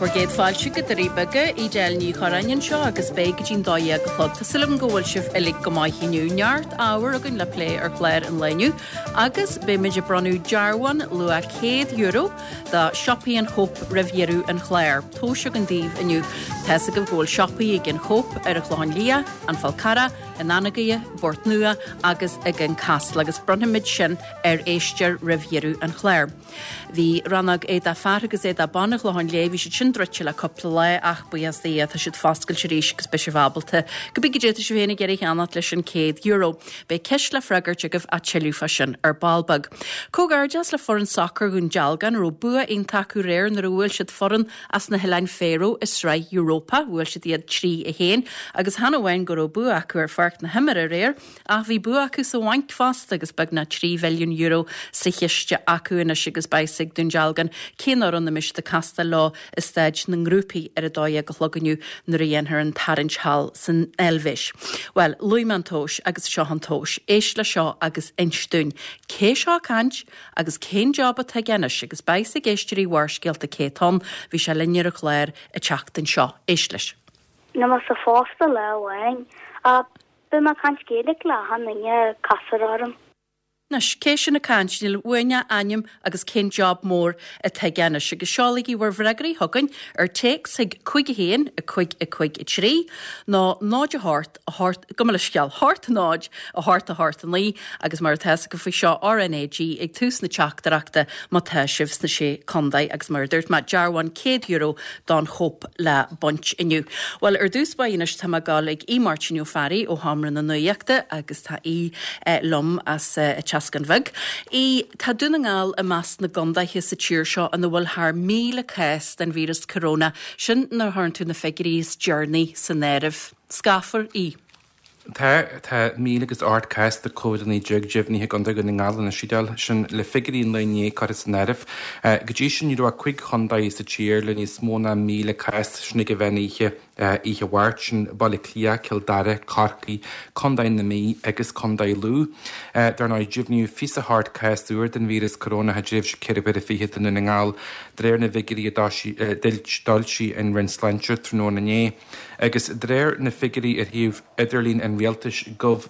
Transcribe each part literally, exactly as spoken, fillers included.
Forgéad fáilte go daríbaga í déilní chorainn seo agus béig dín dóí go chlog Tásúlam go bhfuil sibh lig go maithiniú neart áhar agan le lé ar chléir an leniu agus bé meidir bronú dearhain lu a céad euro da Shopee an Hope rivieru an chléir. Tóise an díomh iniu Tesa go bhfuil Shopee ag an Hope ar a chláin lia an Falcara an Anagaia, Bort Nua agus ag an Castle agus bronimid sin ar éistear rivieru an chléir. Bhí rannag é a fear agus é a banna chláin léhí sé sin drutse le coppla le ach buas dé a siad fascail sé rééis agus beisivábalta go big dé sé bhéna geir cheannat leis an céad euro be ceis le freigart agah a tiilúfa sin ar balbag. Cógardas le foran soccer ún dealgan ro bua on taú réir na bhfuil siad foran as na Helein Féro is ra Europa bhfuil siad iad trí a héin agus hena bhain go ro bua acu ar farc na himar a réir a bhí bua acu sa bhaint fast agus bag na trí milliún euro sa chiiste acu ina sigus baisig dún dealgan céanar an na mis de Casta lá is steid na grúpi ar a dói go chloganiu nuair a dhéanthar an Tarrant Hall san Elvis. Well, Luimantóis agus Seohantóis, éis le seo agus instún. Cé seo cant agus cén job a tegenis agus baisig éisteí warsgilt a cétón bhí se linnear a chléir a teachtain seo éis leis. Na mas sa fásta le bhain a bu ma cant cédig le hanninge casararm. Nas cé sin na cantil uine aim agus cén job mór a tegenis agus seálaigí war bhreagaí thugann ar teex ag chuig a héin a chuig a chuig i trí ná náid a hart a hart go le sceall hart náid a hart a hart an lí agus mar theasa go faoi seo R N A G ag tús na teachtarachta má the sibs na sé condaid agus mar dúirt má dearhain céad euro don chop le bunt inniu. Well ar dús baíonis tá gáil ag í martiniu fearí ó hamran na nuíochta agus tá í lom as gan bhig. I tá dúna ngáil a meas na gondaithe sa tíir seo an bhfuil th míle cés den vírus corona sin nar tharn tú na figurís journey san néirih. Scafar í. Tá tá míle agus art cast de códaní jug jibní ganda go na ngála na sídal sin le figurín lené car is nerv. Godí sin ní a chuig chundaí sa tíir le ní smóna míle cast snig go bheníe ihe bhhairt sin balla clia Kildare, Corcaí, condain na mí agus condaid lú. Dar ná jibniú fisa hard castúir den vírus corona ha jibh se ceirbe a fihe in na ngáil dréir na figurí dalsí in Rinslancher trnó na né. Agus dréir na figurí ar híomh idirlín an rialtas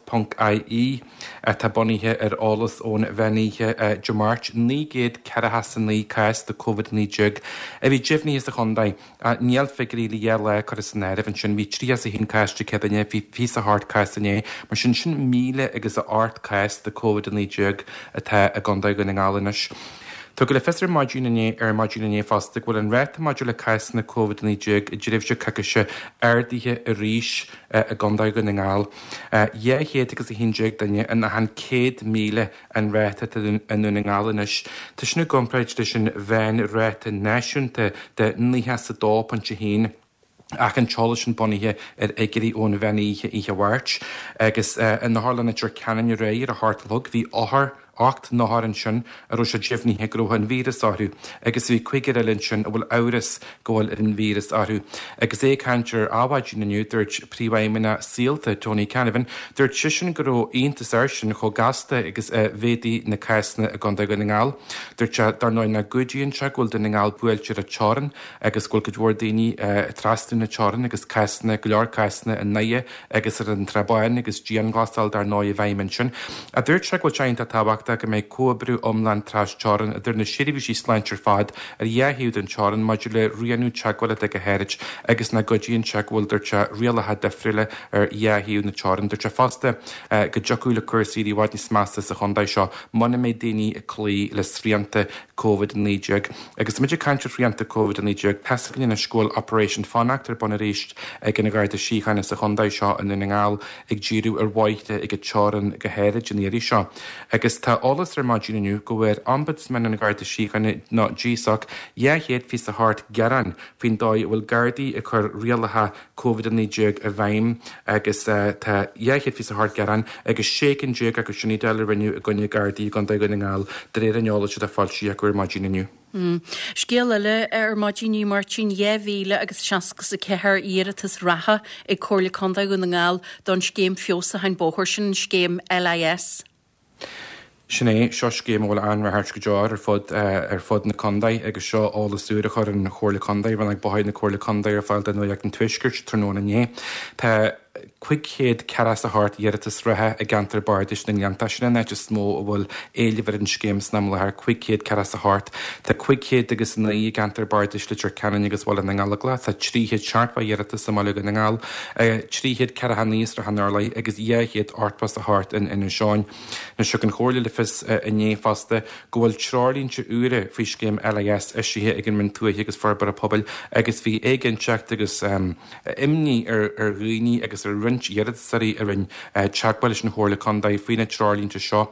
gov.ie a tá boníthe ar álas ón bheníthe Jamart ní géad cerahasan lí cast de COVID ní jug. A bhí jibní is a chundaid a níal figurí li le chu is nerv an sin bhí trí a hín caiiste cedanne hí ví a hard caistanné, mar sin sin míle agus a art cast de COVID ní jug atá a gandaid go na ngálanis. Tá go le fesar maidúnané ar maidúnané fasta bhfuil an réit maidú le cais na COVID ní jug i ddíibhse caiise airdaithe a ríis a gandaid go na ngáil. Dhé héad agus a hín jug daine an an céad míle an réite anú na ngálanis. Tá sinna gompraid lei sin bhein réite náisiúnta de níthe sa dápan se hín ach an teála sin boníthe ar éigeí ón bheníthe ihe bhhairt agus in na hálanna tir cean réir a hartlog hí áthar acht náharan sin a ro sé jifní he groha an vírus áhu, agus bhí cuiigir elinn sin a bhfuil áras gáil an vírus áhu. Agus é cantir ábhaidú na nniu dúirt príomhaimena síalta Tony Canavan, dúirt sisin go ró iontas air sin cho gasta agus bhédaí na caisna a ganda go na ngáil. Dúirt dar náid na gudíonn se ghfuil den na ngáil buailtear a teáran agus ghfuil go dúir daoine trasú na teáran agus caisna go leor caisna a naie agus ar an trabáin agus dían glastal dar náid a bhaimmen sin. A dúirt se ghfuil teint a tabhacht go méid cuabrú omland tras teáran a dúir na siiribhí sláintir fad ar dhéhiúd an teáran maidir le rianú teagháile ag a héirid agus na godíonn teaghfuil dúirte rialathe defriúile ar dhéhiúd na teáran. Dúirte fásta go deúla cuasaí bhaid ní smásta sa chundaid seo mana méid daoine a clí le sríanta COVID ní jug. Agus muidir cantir rianta COVID ní jug teascain na scóil Operation Fannacht ar buna réist ag na gaiid a síchaine sa chundaid seo in na ngáil ag ddíú ar bhaite ag a teáran go héirid in éirí seo. Agus tá álas ar maidúnaniu go bhfuir ombudsman na gaiid a síchaine ná ddíach dhéhéad fi a hart geran fin dóid bhfuil gardaí a chur rialathe COVID ní jug a bhaim agus tá dhéhéad fi a hart geran agus sécin jug agus sinní deile riniu a gonne gardaí gan go na ngáil de réir an neála se a fáilsí a gur maidúnaniu. Scéile ar maidíní martin éhíle agus seancas a cethir iiritas ratha ag cóirla condaid go na ngáil don scéim fiosa hain bóthir sin scéim L I S. Sinné seo céim bhfuil an mar go deir ar fud ar fud na condaid agus seo álasúra chu an chóirla condaid bhil ag báid na chóirla condaid ar fáil den nuach an tuisgurt tróna né. Tá chuig chéad ceras a hart dhéiritas rathe a gantar bardis na leanta sinna net is smó a bhfuil éilehar an scéim nam le ar chuig chéad ceras a hart. Tá chuig chéad agus na í gantar bardis le canan agus bhil na ngála tá tríhéad seart ba dhéiritas sa mála an ngáil tríhéad ce a níos ra hanarla agus dhéhéad artpas a hart in in seáin. Na se an chóirla le fis a né fasta gohfuil trálínse ure fao scéim L I S is sithe ag an min tuaithe agus farbar a poblbal agus bhí éigenseach agus imní ar ar rií agus ar rint dhéad saí ar an teagbail na chóirla condaid faoine trálínte seo.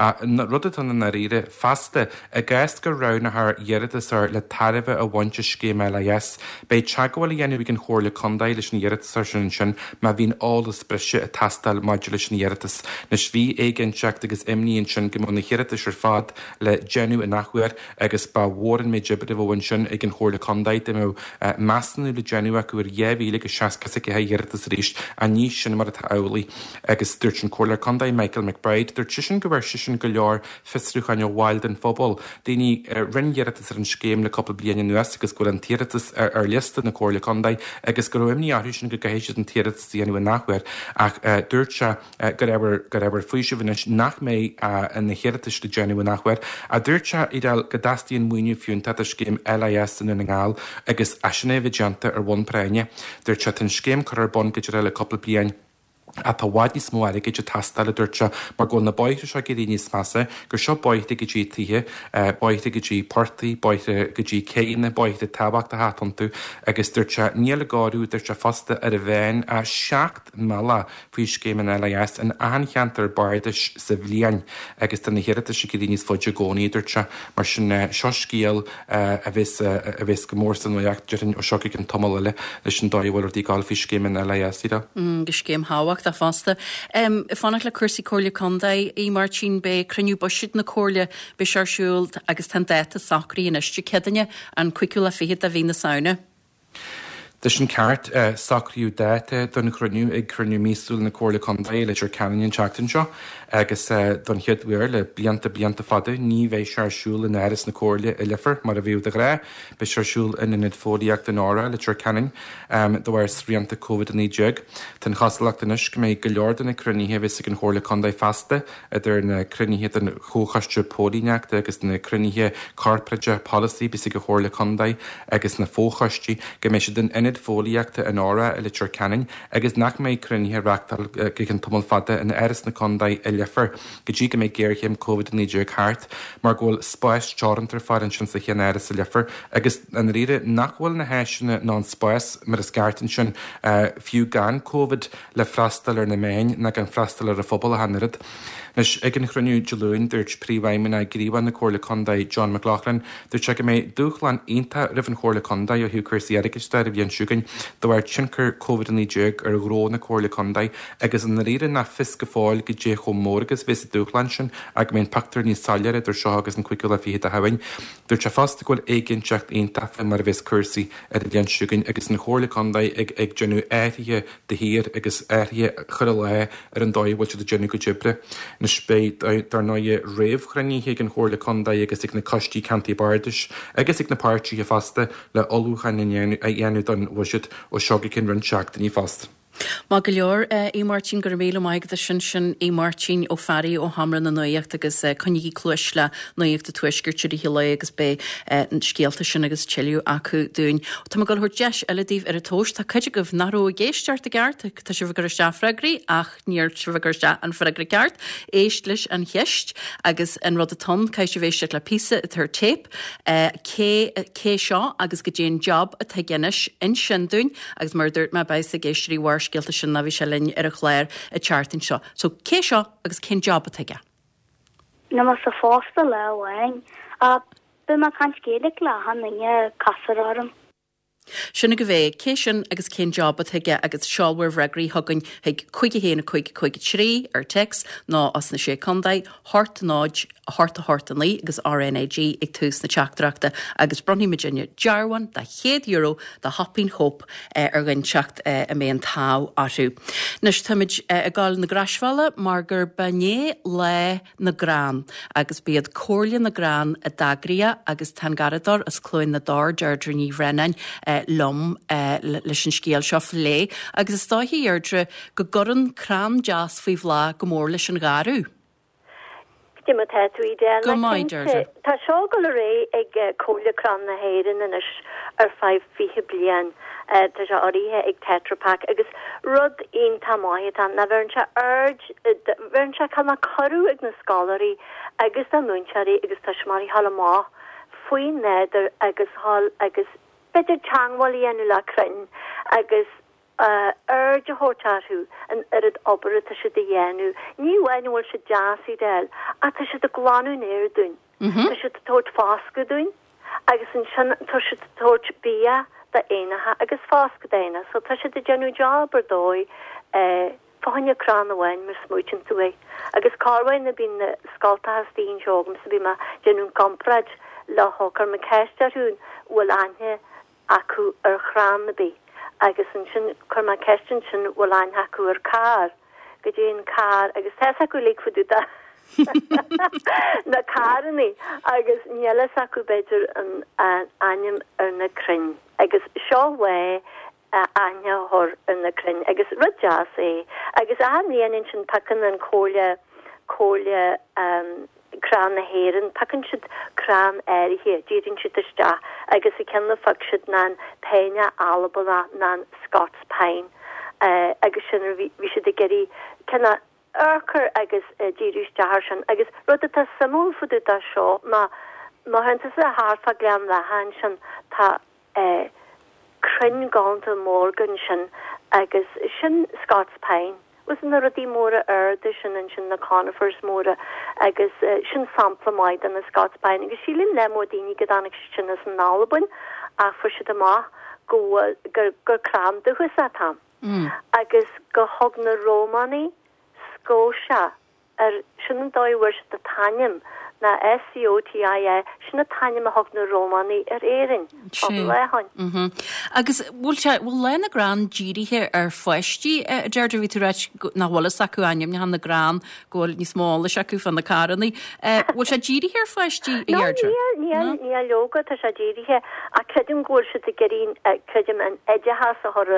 Rud an na riire fasta a gceist go rana th dhéiritas ar le tarimh a bhainte scéim L I S. Bei teagháil dhéanamh an chóirla condaid leis na dhéiritas sin sin má bhín álas breise a tastal maidide leis na dhéiritas. Nes bhí éigenseach agus imníonn sin go na chéiritas ar fad le genú a nachhuiir agus ba bhóran mé jibbre bhhain sin ag an chóirla condaid mó meassanú le genú acu ar dhéhhíle go seaca a dhéiritas ríist a níos sin mar a eolaí agus dúirt an chóirla condaid Michael McBride dúirt sin go bhar sin go leor fistrúchain o wild an fphobal. Daoine rinneiritas ar an scéim le coppla bliana nuas agus go an tíiritas ar lista na chóirla condaid agus go imní áú sin go gahéisi an tíiritas dhéanú a nachhuiir ach dúirt se go eber fuise bhanis nach mé an na chéiritas de genú a nachhuiir a dúirt se idir go dastíon muoinú fiún tá a scéim L I S in na ngáil agus aisina bhidjanta ar bhain préine. Dúirt se an scéim chu ar bon go le coppla blian a tá bhaid níos mó aige tastal a dúirte mar ggóil na báite seo go dtí níos measa gur seo báite go dtí tithe báite go dtí portaí báite go dtí céine báite tabacht a hátan tú agus dúirte níl gáú dúirte fasta ar a bhéin a seacht mala faoi scéim an L I S an ancheantar bardis sa bhliain agus den na hiirita si go dtí níos fóide gcónaí dúirte mar sin seo scíal a bhís go mór san nuach dearan ó seo an tomáile leis an dáhfuil dtí gáil faoi scéim an L I S ida. Go scéim háhacht a fasta. Um, fannach le cursaí cóirla condaid í mar sin be cruniú buisiid na cóirla be searsúil agus tan déta sacraí in iste cedanne an cuiiciúla fihiad a bhí na saona. Dys yn cart uh, sacriú déite don cruniú ag cruniú mísúil na cóirla condaid le canan teachtain seo agus uh, don chiadhuiir le blianta blianta fada ní bheith searsúil in airis na cóirla i lifar mar a bhíú de ré be searsúil in inid fódiaach den ára le canan um, do bhar srianta COVID in éideag. Tan chaslaach den is go méid go leor na cruníthe bhís an chóirla condaid fasta idir na cruníthe den chóchaiste pódíneachta agus na cruníthe corporate policy bís go chóirla condaid agus na fóchaistí go méid den inid fóliaachta an ára i le canan agus nach méid cruníthe reachtal go an tomul fada in airis na condaid i lifar go dtí go méid géirchéim COVID in éideag hart mar ggóil spáis teárantar fáin sin sa chéan airis i lifar agus an riire nachhfuil na héisina ná an spáis mar is gartan sin fiú gan COVID le freistal ar na méin na an freistal ar a phobal a hanarad. Nes ag an chruniú Jolún dúirt príomhhaimena a gríomhan na chóirla condaid John McLaughlin dúirt se go méid dúchlan onanta rih an chóirla condaid ó hiú chuirsaí airigiste a bhíon siúgain do bhar tincur COVID in éideag ar gró na chóirla condaid agus an riire na fis go fáil go dé chom mórgus vis a dúchlan sin ag mén pactar níos sailire idir seo agus an cuiiciúla fihiad a hahain. Dúirt se fasta goil éigeanseacht onanta fa mar bhís chuirsaí a bhíon siúgain agus na chóirla condaid ag ag genú éirithe de hir agus éirithe chur le ar an dóibhil se de genú go dibre. Na spéid dar náide réomh chraníthe an chóirla condaid agus ag na costí cantí bardis agus ag na páirtí a fasta le olúchain a dhéanú don bhuiisiid ó seoga cin run seachtaí fast. Má go leor é Martin gur méle maigad a sin sin é Martin ó farí ó hamra na nuocht agus chuní clúis le nuocht a tuisgurtí hi le agus be scéalta sin agus tiú acu dún. Tá go thuir deis eiledíh ar a tóis tá chuide goh naró géisteart a gart tá si bhgur iste freigraí ach níor si bhguriste an freigra gart éist leis an cheist agus an rud a ton cai si bhéiste le písa a tar tape cé seo agus go dtéon job a tegenis in sin dún agus mar dúirt me beis a géisteí war scialta sin na bhí se linn ar a chléir a chartin seo. So cé seo agus cén job a teige? Na mas sa fásta le bhain a bu mar cant céalaigh le hanna casarám. Sinna go bhéh céisian agus cén jobbat thuige agus seáhar bhregraí thugann ag chuige héanana chuig chuig trí ar tex ná as na sé condaid, hart náid hart a hart an lí agus R N A G ag tús na teachtarachta agus Bronnie Virginia Jarwan de chéad euro de hapín hop ar gan teacht a mé an tá áú. Nus tuid a gáil na grasfáile mar gur banné le na grán agus bead cóirlia na grán a dagria agus tan garador as clóin na dár deardre ní bhrenain lom leis an scéal seo lé agus is stáithí ardre go goran crán jazz faoi bhlá go mór leis an garú. Dimma tetú ide. Go maidir. Tá seo go le ré ag cóla crán na héireann inis ar five fiche blian tá se oríthe ag tetrapak agus rud on tamáid an na bharann se urge bharann se chana choú ag na scalarí agus an múnsearí agus tá smarí hallamá faoi néidir agus hall agus beidir teanghil dhéanú le crinn agus Uh, urge a hótarú an erad obair tá si de dhéanú. Ní bhhainhil se jazzí del a tá si de gláú néir dún. Tá si tót fásca dún agus an sin tá si tót bia de éanathe agus fásca déine, so tá si de genú job ar dói uh, fáinne crán ahhain mar smúin tú é. Agus carhain na bín na scaltathe tíon seogam sa bí ma genún comprad le hócar me ceistarún bhfuil anthe acu ar chrán na bí. Agus an sin chuma ceistin sin bhfuil ein hacu ar car, go dtéon car agus the acu lé fuú da na carní agus nílas acu beidir an aim ar na crinn agus seohha aine thir ar na crinn agus rudjas é agus aníanaan sin takean an cóile cóile crán na héan takean siad crán éirithe dírin siad iste agus i cenne fag siad ná peine alabala ná Scots Pine uh, agus sin bhí siad a geirí cena urchar agus uh, díris dehar sin agus rud atá samú fuú a seo má má henta a háfa gleam le hain sin tá uh, crinn gáanta mórgan sin agus sin Scots Pine was na rudí móra airde sin an sin na conifers móra agus uh, sin sampla maid an na Scots Pine agus sílinn le mór daoine go annig sin as an nálabun a fu si amach go gur gur crám de chus a tam agus go hog na Rómaní Scotia ar sin an dóhhair de tanim na S C O T I A sin na tanim a hog na Rómaní ar éirin lehain. Agus bhfuil se bhfuil lena grán díirithe ar foiisttí a deirdir ví tú réit na bhlas acu aim ne han na grán ggóil ní smála acu fan na caranní. Bhfuil se díirithe ar foiisttí i dheirdir? Níl níl loga tá se díirithe a credim ggóil se a gerín credim an idehas a thor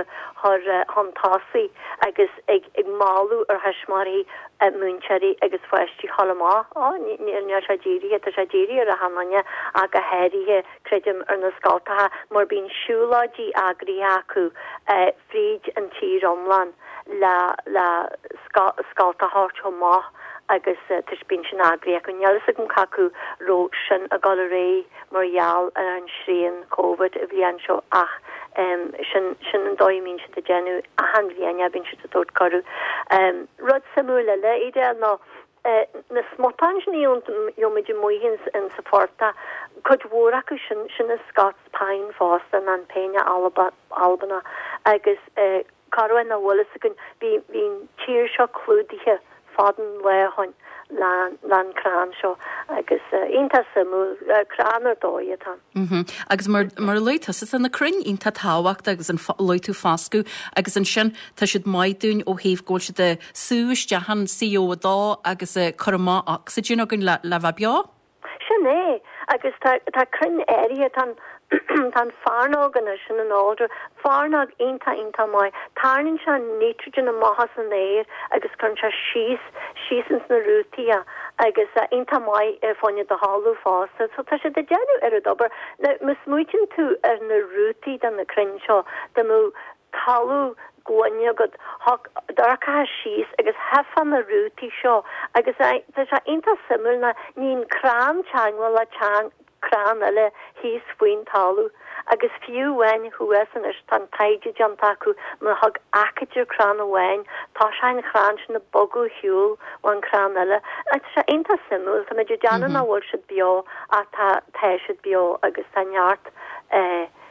hantásaí agus ag ag máú ar heismarí múnsearí agus foiisttí hallamá á níl se díirithe tá se díirí ar a hamanne a go héirithe credim ar na scaltathe mar bín siúládí agrií acu uh, fríd an tí romlan le le scalta hart má agus uh, tus bín sin agrií acu nelas gon cacu ro sin a gal ré marall ar an srían COVID a bhíon seo ach um, sin sin an dóimín si a genú a han bhíine bín si a dót carú um, rud samú le le ide ná Uh, na smotanní jomid muhins in supporta could war acu sin sin a Scots Pine fásta an peine Alba, Albana agus uh, carhain na bhlas agan bí hín tíir seo clúdithe fadan lehain lan crán seo agus inta samú crán ar dóiad tan. Agus mar leithe san na crinn ínta táhacht agus an leitú fascu agus an sin tá siad maidún ó híh ggóil si de súis dehan C O dá agus chomá oxygen a gon le bheith beá? Sin é agus tá crinn éiri tan tan farnágan sin an áidir farnag inta inta mai tarnin se nitrogen a mahas an éir agus chun se síos sísans na rútia agus uh, inta mai uh, fáinne de hallú fásta so tá se de genú ar a dobar na mus muitin tú ar na rúti den na crinn seo de mú talú goine go darcha síos agus hefan na rúti seo agus tá se inta simú na nín crán teanghil le teang crán eile hís faoin talú agus fiú wein chuan is tan taide jantaú me hag acaidir crán a wein tá sein chrán sin na bogu hiúl wan crán eile a se inta simú tá meidir deanan a bhil si bio a tá teisiid bio agus tanart eh,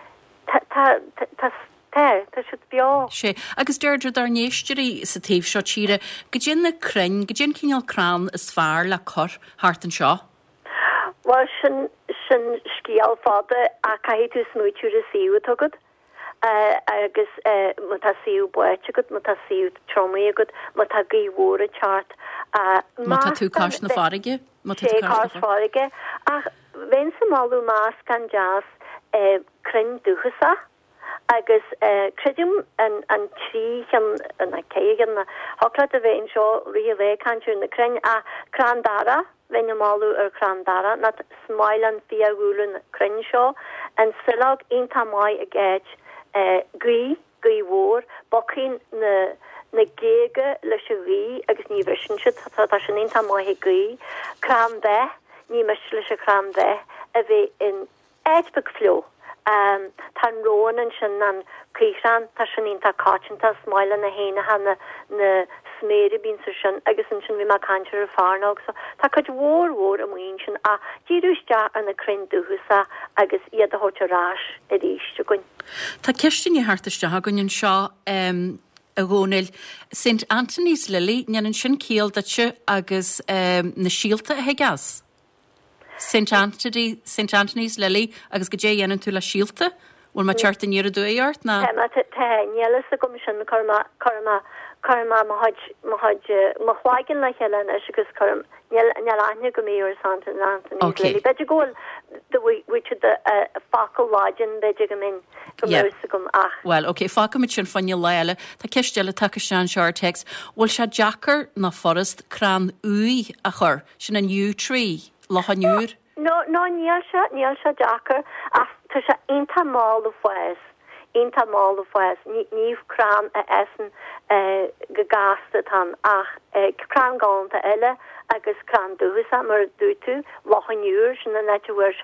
tá Tá si beá. sé agus deirdre dar néisteí sa taobh seo tíre go dgin na crin go dgin cinál crán is fearr le chur hart an seo. Well sin sin scíal fáda a caiú tú smúitiú a síú tugad agus mu tá síú buite go mu tá síú tromaí agad mu tá gaíhór a chart Má tá tú cáis na fáige sé cá fáige ach ven sa máú más gan jazz crin dúchasa. agus credim an an trí an a cégan na hokla a bheith seo ri a bheith canú na crin a crandara venne máú ar crandara na smilean fiúlan crin seo an silag inta mai a gait grí gríhór bokin na na géige le se ví agus ní visin si tá sin inta mai he grí kram bheith ní me le se kram bheith a bheith in Edbeg flo. Um, tan roan an sin an críran tá sin ínta cáitinta smaile na héine ha na, na sméri bín sa sin agus an sin bhí má cantir a fárnog so tá chud mhór mhór a muon sin a díúiste an na crin dúhusa agus iad a hótarrás a ríiste goin. Tá ceistin í hartaiste hagann seo um, a ghónil Saint Anthony's Lily nean an sin cíal datse agus um, na síalta a hegas. Saint Anthony, Saint Anthony's Lily agus go dé dhéanaan tú le síalta bhfuil mar teart níar a dúart na Táile a gom sin karma karma karma mahhaigin le heile agus chum nealne go méor Sant Anthony's Lily beidir ggóil de faáin beidir go min go gom ach. Well, ok, fagamid sin fanne leile Tá ceistele take sean seartex bhfuil se Jackar na forest crán uí a chur sin an U trí. Lochanúr? No, no, níl se, níl se Jackar, ach tá se inta mála fues, inta mála fues, níomh crán a essen go gasta tan, ach crán gánta eile agus crán dúsa mar dútu, lochanúr sin na netúir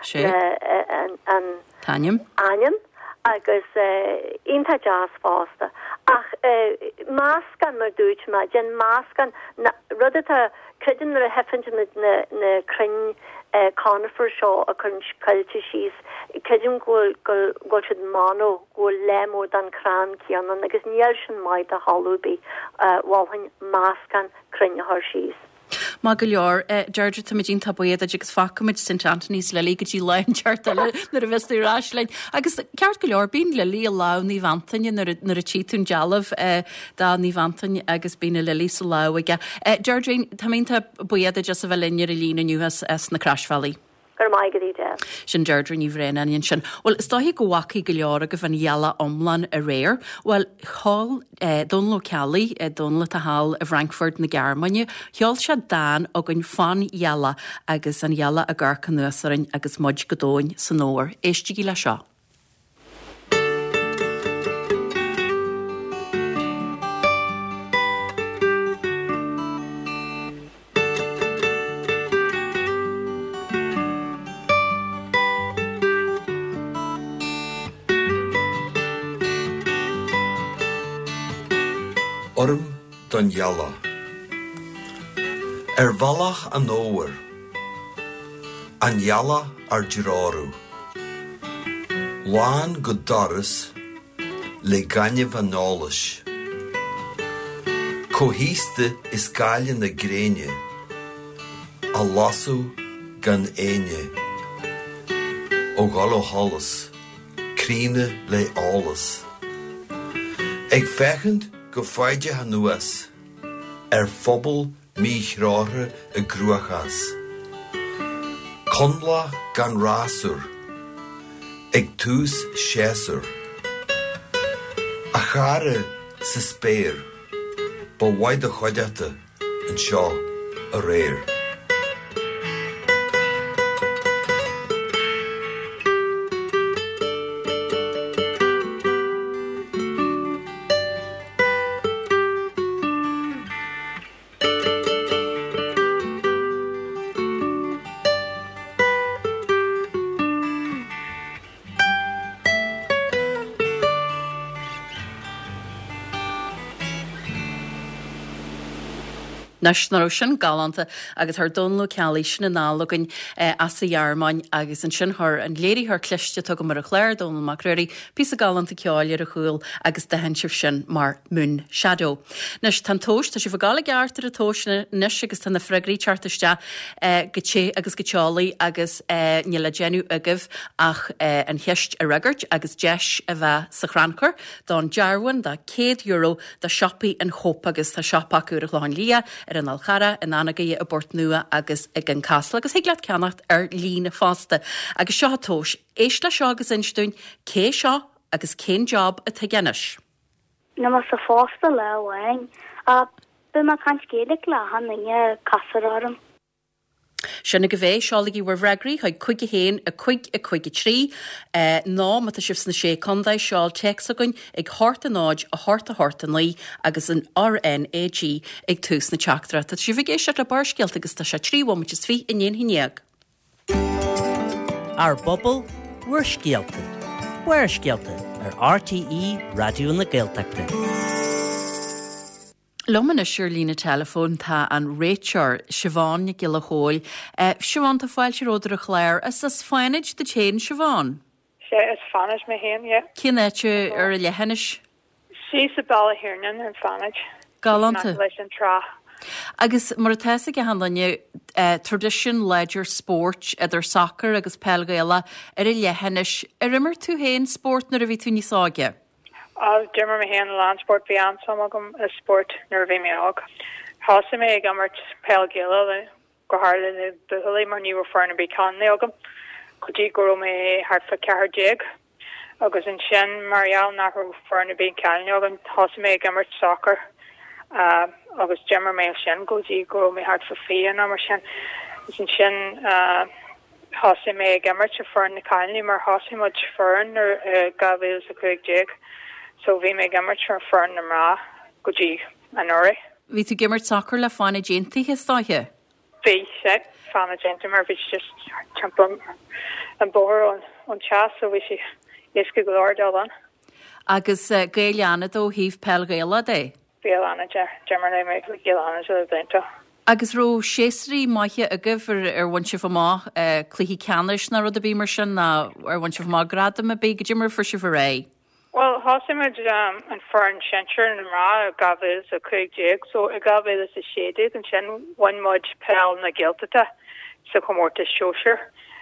an Tanyam? Anyam, agus inta jazz fásta. Ach más gan mar dúit ma, gen más gan, rudata Credin ar a hefint na na crin conifer seo a chun culture she's credin go go go should mano go lemor dan cran cianan agus níl sin mai a hallúbi walhain máscan crin harsís. Má go leor Georgia tamidín tabbuiad agus facamid Saint Anthony's Lily go dtí lein teart na a bheitú ráislein. Agus ceart go leor bín le lí a lá ní vantaine nar a tíún dealamh dá ní vantaine agus bína le lí sa lá aige. Georgia tamínta buiad a just a bheith linnear a lína nuhas as na Crashvalley. Gur mai go dé. Sin Deirdre ní bhréin aon sin. Well, is dá hí go bhacaí go leor a go bhan eala omlan a réir. Well, hall eh, don lo Cali, eh, don le a hall a Frankfurt na Germania, heol se dan og an fan eala agus an eala a garcan nuasarin agus mud godóin san nóir. Éistigi le seo. Orm don Jalla. Er valach an ówer. An Jalla ar Giraru. Lán go doras le ganne van nális. Cohíste is gaile na gréine. A lasú gan éine. O galo hallas. Críne le álas. Eg fechend go fáide ha nuas, er phobal míchráre a grúachas. Conla gan rásur, ag tús séasur. A chare sa spéir, ba waid a choidete an seo a réir. National sin galanta agus th donló ceala sin na nálagan as sa dhearmáin agus an sin thir an léirí th cliste tu go mar a chléir donal macréirí pí a galanta ceáir a chuúil agus de hen sih sin mar mún shadow. Nes tan tóis tá si bh gála geartar a tóisna nes agus tanna freigraí chartaiste go té agus go teálaí agus ní le genú agah ach an heist a ragart agus deis a bheith sa chrancur don dearhain dá céad euro de shoppaí an chop agus tá shoppaú a chláin lia ar an alchara in anagaí a bort nua agus ag an casla agus hiaglaat ceannacht ar lína fásta agus seo tóis éis le seo agus instún cé seo agus cén job a tegenis. Na mas sa fásta lehain a bu ma kan scédig le han inge casararm. Sinna go bhéh seálaí war bhreagraí chuid chuig a héin a chuig a chuig a trí ná mata sibh na sé condaid seáil teasagann ag thart a náid a thart a thart an lí agus an R N A G ag tús na teachtra. Tá si bhíh éisiart le barscialt agus tá sé tríhha is fhí in dhéanaine. Ar bobbal, weir scialta. Weir scialta ar R T E Radio na Gaeltachta. Loman is siúr lína telefón tá an réitear Siobhan na Gile Hóil. Siobhan tá fáil siróidir a chléir, is is fáinid de chéan Siobhan? sé is fanid me héin, ja. Cinnéite ar a lehanis? Sí sa balla hirnan an fanid. Galanta. An tra. Agus mar a teasa go handanne uh, tradition, ledger, sport, idir soccer agus pelgaila ar a lehanis. Ar immer tú héin sport na a bhí tú ní ságe? Uh, Dimmer me hen landsport vi an som agam a sport nervvi me og. Hasa me gammert pelgila go harle de behully mar ni farna be kan ne agam. Kodi go me hart fa car jig. Agus in shen Marial na her farna be kan agam hasa me gammert soccer. Uh, agus Dimmer me shen goji go me hart fa fe an mar shen. In shen uh hasa me gammert farna kan mar hasa much fern or uh, gavel a quick jig. So bhí mé gimmert ar fearn na mrá go dtí an orra. Bhí tú gimmert soccer le fána déntaí stáithe? Bhí sé fána déntaí mar bhí just timp an bóthar an teas so bhí si éasca go leir deán. Agus uh, gaeilianna ó híomh pelgaila dé? Gaeilianna Gemar na mé le gaeilianna le blinta. Agus ró séasrí maithe agah ar ar bhain sibh má cluichí ceannis na rud a bhí mar sin na ar bhain sibh má gradam a bé go Dimmer for sibh ré. Well, hosimid um, an foreign shencher and ra gavis a quick jig, so a gavis is a shaded and shen one mud pel na giltata, so come out to shosher.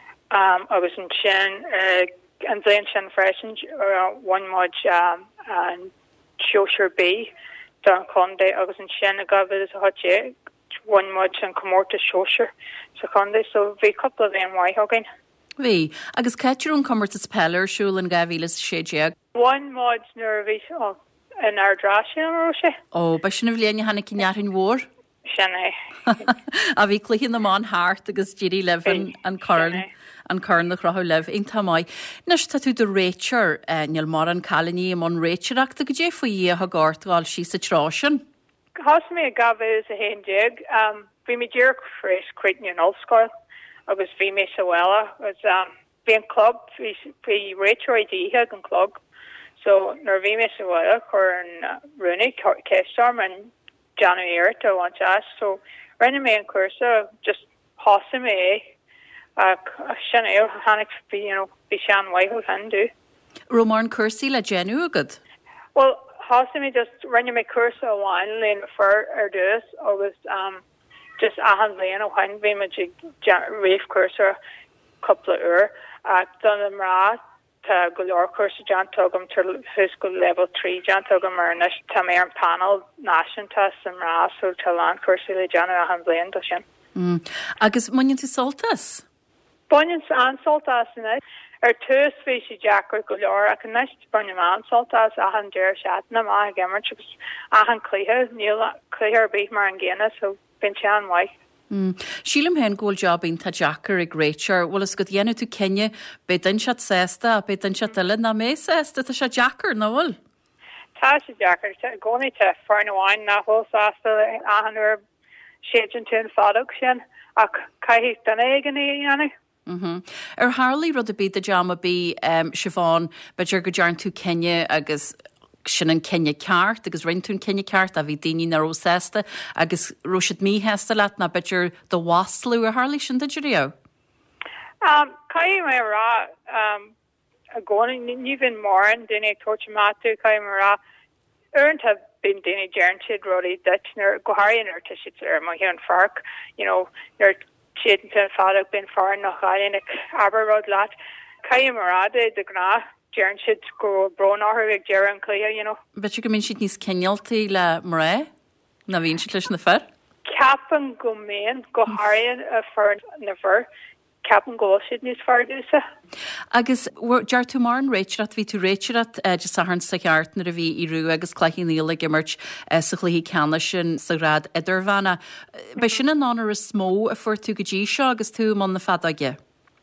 Um, I was in shen, uh, and then shen fresh and uh, one mud, um, and shosher B, down conde, I was in shen a gavis a hot jig, one mud and come out to shosher, so conde, so we couple of them why hugging. Bhí, agus ceitún cumart is pellar siúil an gavílas sé déag. One mod nervous oh, in our drashin or she. Oh, ba sin bhléine hanna cinearin mhór? Sinné. A bhí cluichín na mán háart agus ddírí lefan an corn an corn na chrathú leh in tamáid. Nes tá tú do réitear níl mar an calaní am an réiteach go dé faoí a gáart gáil sí sa trásin? Has mé a gabhé a hen jig. Um, bhí mé dear fréis creating an old-scoil. Agus bhí mé sa wella was um, bhí an club bhí réitear I D an club. So nor bhí mé sa wella chur an runnig Keistorm and January to want us. So rinne mé an cursa just hosa mé uh, sin é hannig bhí you know bhí sean waithil han do. Romar an cursaí le genú agad? Well, hosa mé just rinne mé cursa a bháin leon fur ar dus agus um just a han leon a bhain bhí me réif cursa couple of ur ag don am rá tá go leor cursa John tugam tar high school level three John tugam mar nes tá mé an panel nation test am rá so tá lá cursa le John a han leon do sin. Mm. Agus muinn tú soltas? Buinn an soltas in it. Er tuas fi si Jackar go leor ac yn nes burn an soltas a han deir seat na ma gemmer a han clíhe níl clíhe bích mar an ggéine so bin se an wai. Mm. Sílam hen ggóil jobbín tá Jackar ag réitear, bhfuil is go dhéanú tú cenne be den seat sésta a be den seat ile na mé sésta tá se Jackar nó bhfuil? Tá sé Jackar gcónaí te fearna bháin na hósásta a han ur séan tún fádog sin ach caihí den éigen í Mhm. Ar Harley rud a bí de jam a bí um, Siobhan, beidir go dearn tú cenne agus sin an cenne ceart agus rintún cenne ceart a bhí daoine na rósésta agus roisiid mí heasta leat na bitir do waslú a Harlí sin de jurío. Um, Cai mé rá um, a gcónaí ní bhín mór an duine ag tuairte matú cai mé rá Earned have been doing guaranteed really that near Goharian or Tishits or my here in Fark, you know, near Chayton Fadak been far no Halinik Aber Road Lat, Kayam Marade, the Gra, guaranteed go Bron or Rick Jaran Clear, you know. But you can mean she needs Kenyalty la Mare? Naveen Shitlish in the Fair? Captain Gomain, Goharian a Fern never. Capan go níos farúsa. Agus dear tú mar an réiterat ví tú réiterat de saharn sa ceart na a bhí iú agus chláithí níla gimmert sa chluhí ceanna sin sa rád idirhana. Bei sin an ánar is smó a fuair tú go ddí seo agus tú man na fad aige?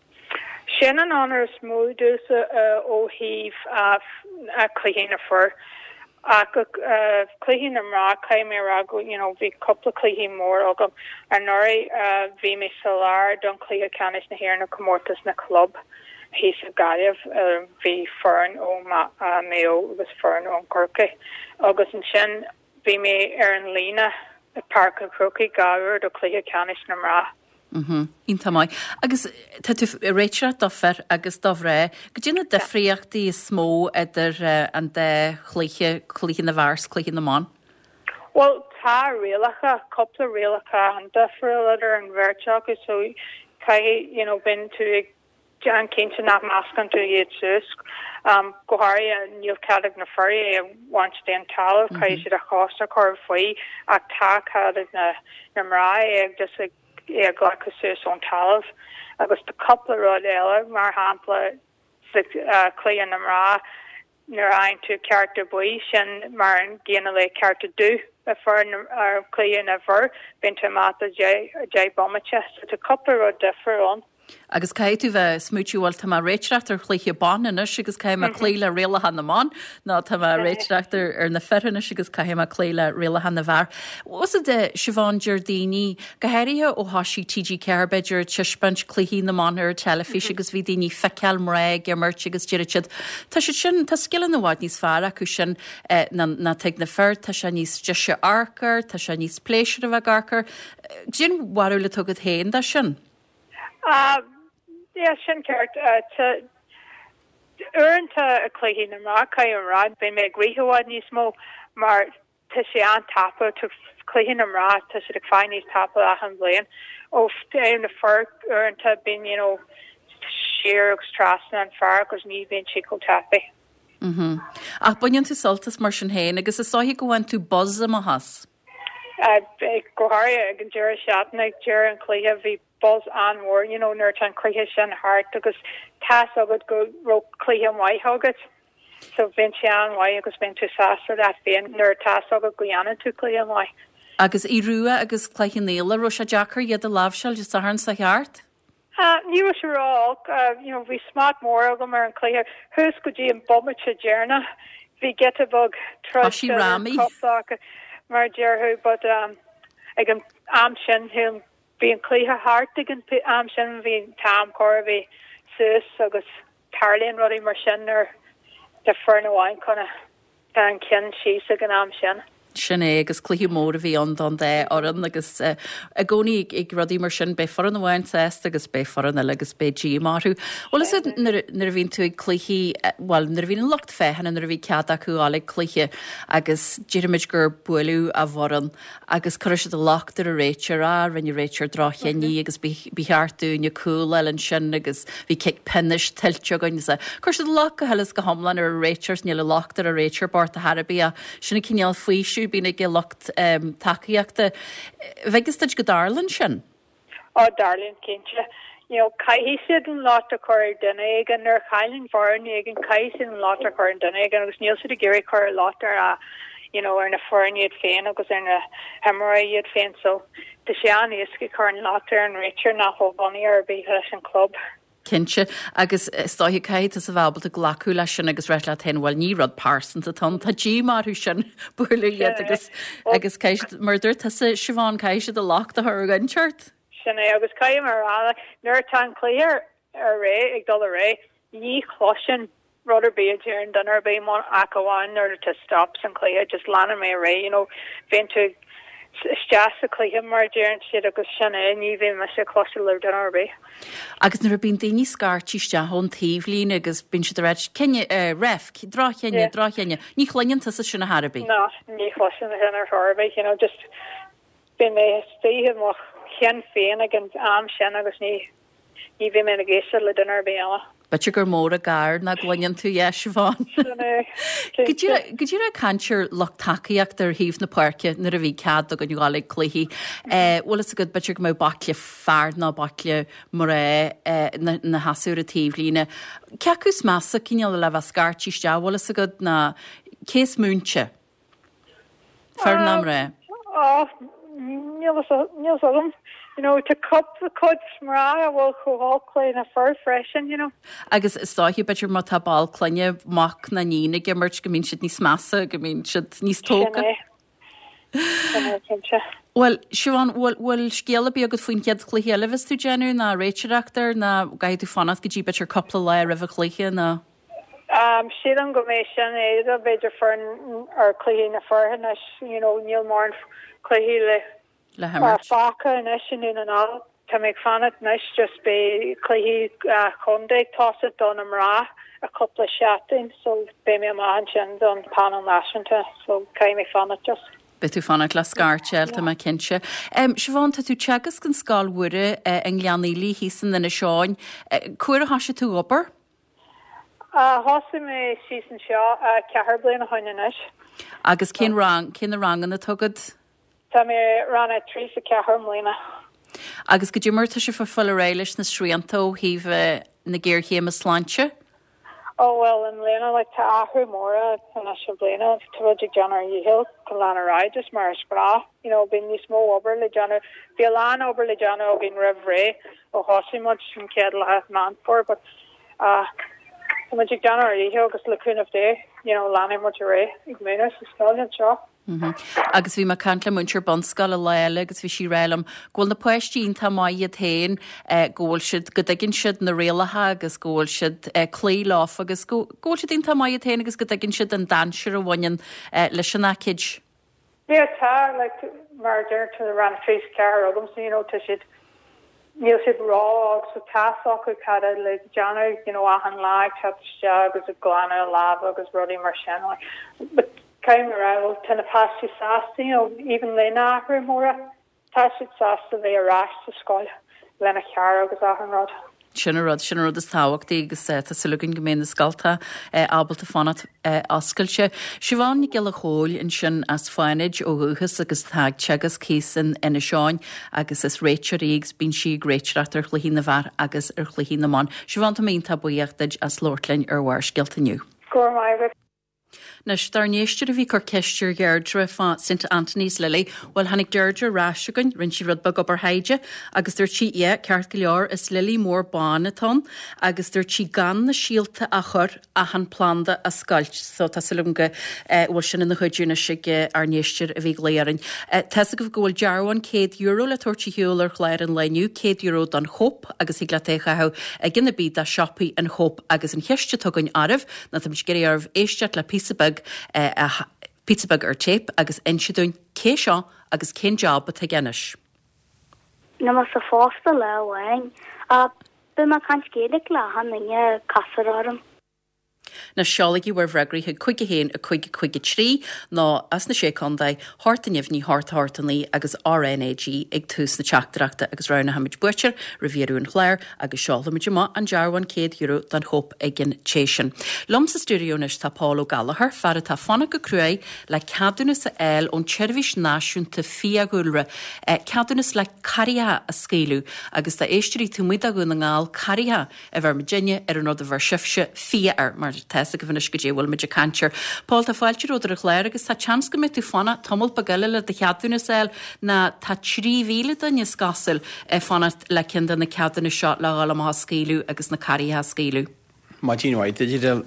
Sin an ánar is smó dúsa ó híh a chluhí na fuair. Ach cluhí na mrá cai mé ra go you know vi couple cluhí mór agam an nori vi me solar don clí canis na hir na commórtas na club hí a galh vi fern ó ma méo agus fern ó Corke agus an sin vi me ar an lína a park a croki gawer do clí canis na mrá. Mhm. Ínta mai. Agus tá tú réiterat dofer agus dóhré, go dtíanana defriíochtaí is smó idir an de chluiche chluiche na bhars, chluiche na man? Well, tá rialacha, couple rialacha an defriil idir an bhirteach is so cai, you know, bin tú an cinnte nach mascan tú iad susk. Um, Gohari a níl cadig na furry a want den tal, cai siad a chosta cor faoi ach tá cadig na na mrai ag just ag é glycosus on talas agus de couple rod eile mar hapla clé an amrá nar ein tú character bui sin mar an géana le character dú a far ar clé an a ver bin mata j j bommache so de couple rod differ on. Agus cai tú bheith smútiúil tá réitreachtar chluiche banis agus caiim a cléile réile han na man ná tá réitreachtar ar na ferhanna agus caiim a cléile réile han na bhar. Was de Siobhan Giardini gohéirithe ó hasí T G Carbeidir tiispant chluhí na man ar telefís agus bhí daoine feiceal mré gimmert agus deiread. Tá si sin tá skillan na bháid níos fearr acu sin na teag na fer tá se níos deise arcar, tá se níos pléisiir a bheith garcar. Gin warú le tugad héin da sin? Uh, yeah, sin ceart uh, uanta a chluhí na mrá cai an rád be mé gríháid níos mó mar tá sé an tapa tu chluhí na mrá tá si ag fáin níos tapa a an bléin ó na fur uanta bin you know siar agus trasna an far agus ní bhíon chico tapi. Mhm. Ach buinn tú soltas mar sin héin agus is sáhí gohain tú buzz am a has. Uh, Gohari ag an deir seatna ag deir an chluhí bhí buzz anmór, you know, nuir an chluiche sin hart agus tas agad go ro chluiche mai hagad. So vin sé an mai agus vin tú sasar that féin nuir tas agad goanna tú chluiche mai. Agus i rua agus chluiche néla ro se Jackar iad a lábhseil just a harn sa heart? Uh, ní was rá, uh, you know, vi smart mór agam mar an chluiche hús go dí an bommate dearna vi get a bug trust rami mar dearhu, but um, ag an am sin him being clear hard again am sin being tam corby sus agus Carlin Roddy mar sin or the fern wine kinda dan kin she again am sin. Sinné agus cluí mór a bhí an don dé orm agus a gcónaí ag rodí mar sin be foran bhhain test agus be foran agus be G marú. Well is nar a bhín tú ag cluichí well nar a bhín locht féhan nar a bhí cead acu ála cluiche agus ddíimiid gur buú a bhran agus chuir se a locht ar a réitear a rinne réitear dráchéní agus bíheartúne cool an sin agus bhí cic pinnis tiltte gain sa. Chuir se loch a helas go homlan ar réitears níle locht ar a réitear bart a Harbí a sinna cineal faoisiú bína ge locht um, takeíachta. Vegus go darlan sin? Oh, darlin kinse. You know, kai said an lot of cor deneg and their highland foreign egg kai said an lot of cor deneg and it was neil to gary cor a lot or uh, you know, in a foreign yet fan because in a hemorrhoid yet fan so the Shan is cor and lot and richer na ho bonny or be club. Kinse agus stáhí caiid is a bhhabal a glaú lei sin agus réit le tenhil ní rod Parsons a tan tá G marú sin buúla iad agus agus murder tá Siobhan caiise a locht a thu ganseart. Sinné agus caiim ar nuir tan cléir ar ré ag dul ré ní chlosin rather be a during dinner be more akawan or to stops and clear just landing me away, you know, been to just a clear more during shit agus shanna and even my close to live dinner be. Agus na bín daoine scartíiste hon taobhlín agus bin si réid cenne ref dráchéine dráchéine ní chluinnta sa sinna Harbí. No, ní chluin na hinnar Harbí, you know, just been me stay mo chean féin agin am sin agus ní ní bhí me na géise le dinner be ela. But you're more a guard na glunion to Yeshivon. Could you could you a cancher lock takiak their heave na parke na vi cad go you gal clihi. Eh well it's a good but you're mo bakle fard na bakle more eh na na hasura tivline. Kakus massa kin you leva scarchi sta well it's a good na case munche. Fernamre. Oh, Niels Niels You know, to cut the cuts, Mariah will go clean a fur freshen, you know. Agus stáhi bet your mata ball clinne mock na nina gimmert gemeen shit ní smassa gemeen shit ní stoka. Well, Siobhan, will will scéala be agus faoin cead chluhéile vis tú genú na réiteachtar na gaiú fanat go dtí bet your couple of le rih chluché na. Um, she an go mé sin é a beidir fern ar chluhé na furhan, you know, Neil Marn chluhé le Le hammer. Faka and Eshin in and all to make fun it nice just be Clehy uh Conde toss it on him ra a couple of shotting so be me a man and on pan on Nashville so kind of fun it just. Bitu fanna glas scarchelta ma kinse. Um Siobhan tú chegas gan scal wure en Lianili hísan in a seáin. Cuir hasise tú upper? Uh hosi me season shaw uh Caherblin a hoinish. Agus cin rang cin the rang an the tugad. Tá mé ran a trí a cehar mlína. Agus go dtí marta se for full réiles na sríantó híh na ggéirchéim a sláinte? Oh well in Lena like tá ahrú móra an a se bléna tuidir Janar Yhill go lena ráidir mar spra, you know, bin ní smó ober le Janar bí lán ober le Janar ó bin rah ré ó hosi much from Kedal has man for, but uh tuidir Janar Yhill agus le cún of day, you know, lana much ré ag ménas is stallion seo. Mm-hmm. Agus bhí mar cantla muintir bonscal a leile agus bhí si rélam ghfuil na poistín tá maiad tain ggóil siad go daginn siad na réalathe agus ggóil siad clé láf agus ggóil siad ín tá maiad tain agus go daginn siad an dansir a bhain leis an aciid. Yeah, tá like mar deir to the ran face car agam so you know to siad níl siad rá agus so táach go cad like Jana, you know, ahan lag chat agus a glana lava agus ruddy mar sin like but came around to the past sasti, you know, even Lena Mora, Tashit Sasta, they arrest the skull, Lena Cara, because I rod. Sinarad, sinarad is táhacht agus tá sulúgan gomén na scalta ábalta fanat oscailte. Siobhan ní geal a chóil in sin as fáinid ó uthas agus tag teagas césan ina seáin agus is réitear éigs bín si réiteart ar chluhí na bhar agus ar chluhí na man. Siobhan tá mén tá buíochtaid as lortlainn ar bhar scialtaniu. Gormaive. Na starnéistir a bhí chu ceistir geardre fá Saint Anthony's Lily, bhil hanig deirde ráisigan rinn si rudbag op ar haide, agus dúir si é ceart go leor is Lily mór bánatón, agus dúir si gan na síalta a chur a han planda a scailt, so tá silumga bhil sin in na chuidúna sig ar néistir a bhí léarin. Tesa go bhfuil dearhain céad euro le tuairtí hiúil ar chléir an leniu, céad euro don chop, agus i glatécha ha a gina bíd a shoppi an chop agus an cheiste tugain arif, na tam sgéri arf éisteat le písabag a pizzabag ar tape agus insiadún cé seo agus cén job a tegenis. Na mas a fásta le bhain a bu mar can scéalaigh le hanna casarám. Na seálaigí war bhreagraí chu chuige héin a chuige chuige trí ná as na sé condaid hátainimhní háthhartaní agus R N A G ag tús na teachtarachta agus rana haid buirtear rivíún chléir agus seálamid má an dearhain céad euro den chop ag gin téisian. Lom sa stúdiúnis tá Paulo Gallagher fear tá fanna go cruaid le cadúna sa eil ón tseirbhís náisiúnta fiagúilre cadúnas le carithe a scéalú agus tá éisteí tú muid a gúna ngáil carithe a bhar Virginia ar an nód a bhar sifse fiar mar tesa go bhanis go dé bhfuil muidir cantir. Paul tá fáilte róidir a chléir agus tá chans go mit tú fanna tomul bagile le de cheadúna saoil na tá trí mhíle daine scasil é fanna le cinda na ceadanna seo le gála má scéalú agus na carithe scéalú. Má tíhaid idir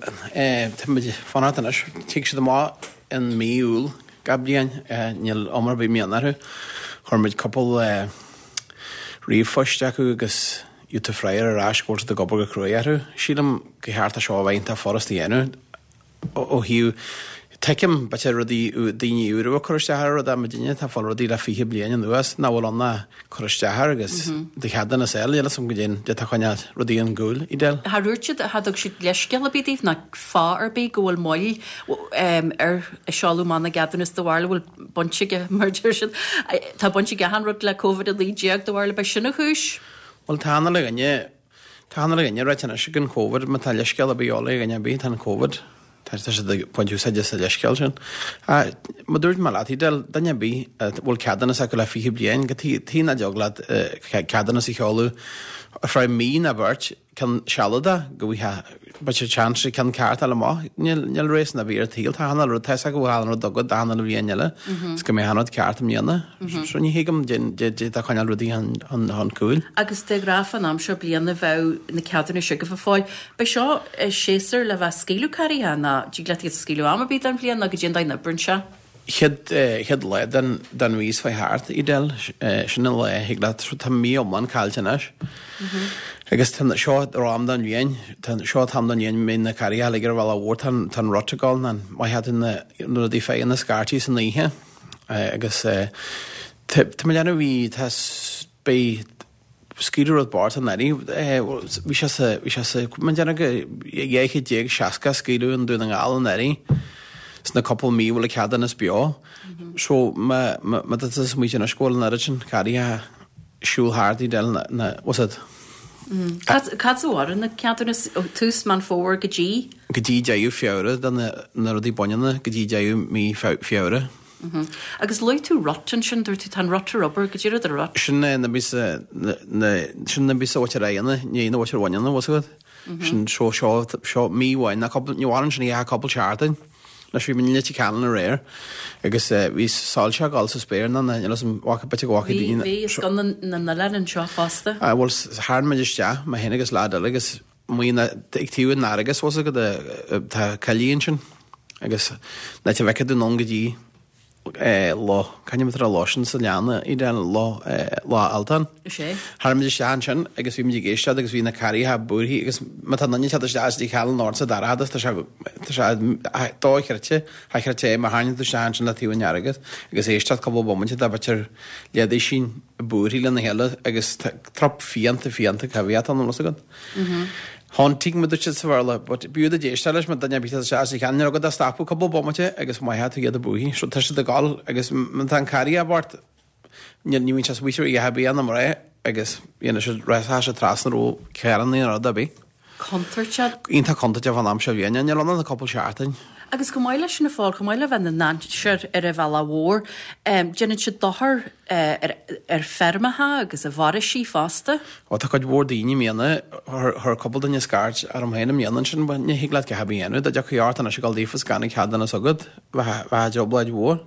fanna tí si má an míúil gablian níl omar bí mianarú chuirmid couple riomhfoiste acu agus út a freiir a ráisgóil de gobar go cruúarú, sílam go háart a seo bhaint a forrast dhéanú ó hiú teim be rudí daoine úra chuiristethir a me duine tá fá rudí le fihe bliana nuas ná bhfuil anna chuiristethir agus de cheadan na saoil eile som go dén de tá chuine rudí an gúil idéil. Thúirte hadach si leisceal a bídíh na fá ar bé gohfuil moil ar seáú manna gadannas do bhharla bhfuil bonse go merger sin tá bonse gahan rud le COVID a lídeag do bhharla be sinna chúis? Well tána le gnne tána le gnne réitena si an COVID me tá leisceal a bíola gnne bí tan COVID. Tá sé pointú sa a leisceil sin. Ma dúirt má látí del danne bí bhfuil ceadanna a go le fihi blian, go tína deoglad ceadanna sa cheáú a fra mí a bhirt can sealada go bhí ba sé chance can ceart a le má neil rééis na bhíar tíil tá hanna ru te go bhhána dogad dána bhíile go mé hanad ceart am dhéana. Sro ní hiigem a chuine rudí an cúil. Agus de graf an am seo blianana bheith na ceadanna si go fáil. Bei seo séar le bheith scíú carí na dí le scíú am bí an blian a go dé na brunse. Head head le den den vís fai hart idel sinna le higla tá mí omman caltenas. Agus tan seo rám den víin tan seo tam den dhéon mé na carí legur bhil a bhór tan tan Rotterdam an mai had in nu dí fé na scartí san ihe agus tá lena bhí tá bé skíidir od bar an neri vi se vi se man go dhéiche déag seaca skíú an dún an gáil an neri sna couple mí bhfuil ceadan is beá so mí na scóil na sin carí a siúlthirtaí del na was it Cadhar na ceadan tús man fór go dtí? Go dtí deú fiáre den na rudí bonne go dtí deú mí fiáre. Agus leid tú rotan sin dúir tú tan rotar obair go dtíad a rot? Sin na bí sin na bí óte réanana ní na bhair bhainena was go sin seo seo seo míhhain na níháin sin í ha couple seartain na sí min letí cean a réir agus bhí sáilse gáil sa spéir na bhacha bete gohacha díine. Bhí is gan na na lean seo fásta? Bhil thar meidiriste má héna agus láda agus muoine ag tíú náragus was go tá cailíonn sin agus na te bheice dú non go dtí lá canim a lásin sa leanna i den lá altan. Har me sean sin agus bhí mé géiste agus bhí na carí ha buí agus mat nanne te dí chean ná sa darhadas dóchirte hachirté mar haine sean sin na tíhanearagus agus éiste go bommante a batir leadéis sin buí le na heile agus trop fianta fianta cavíat an las agad. Hon tí me dúte sa bhla, bú a déisteis me danne bí se chean agad a stapú cabal bommate agus mai hat géad a buí, so te de gáil agus man an carí abart níhín se víir i hebí an ré agus dhéana se réá se trasnarú cean í a bí. Contarte? Ínta contate bh am se bhéine an an na couple seaartain. Agus go maiile sin na fáil go maiile bheit na náseir ar a bhela mhór, déanaan si dothar ar fermathe agus a bhhar sí fásta? Á tá chuid bhór daoine mianana th couple daine scart ar am héanam mianan sin na hiaglaid go habíanú, a deach chuart an se gáil dífa ganna cheadanna agad bheit jobblaid mhór.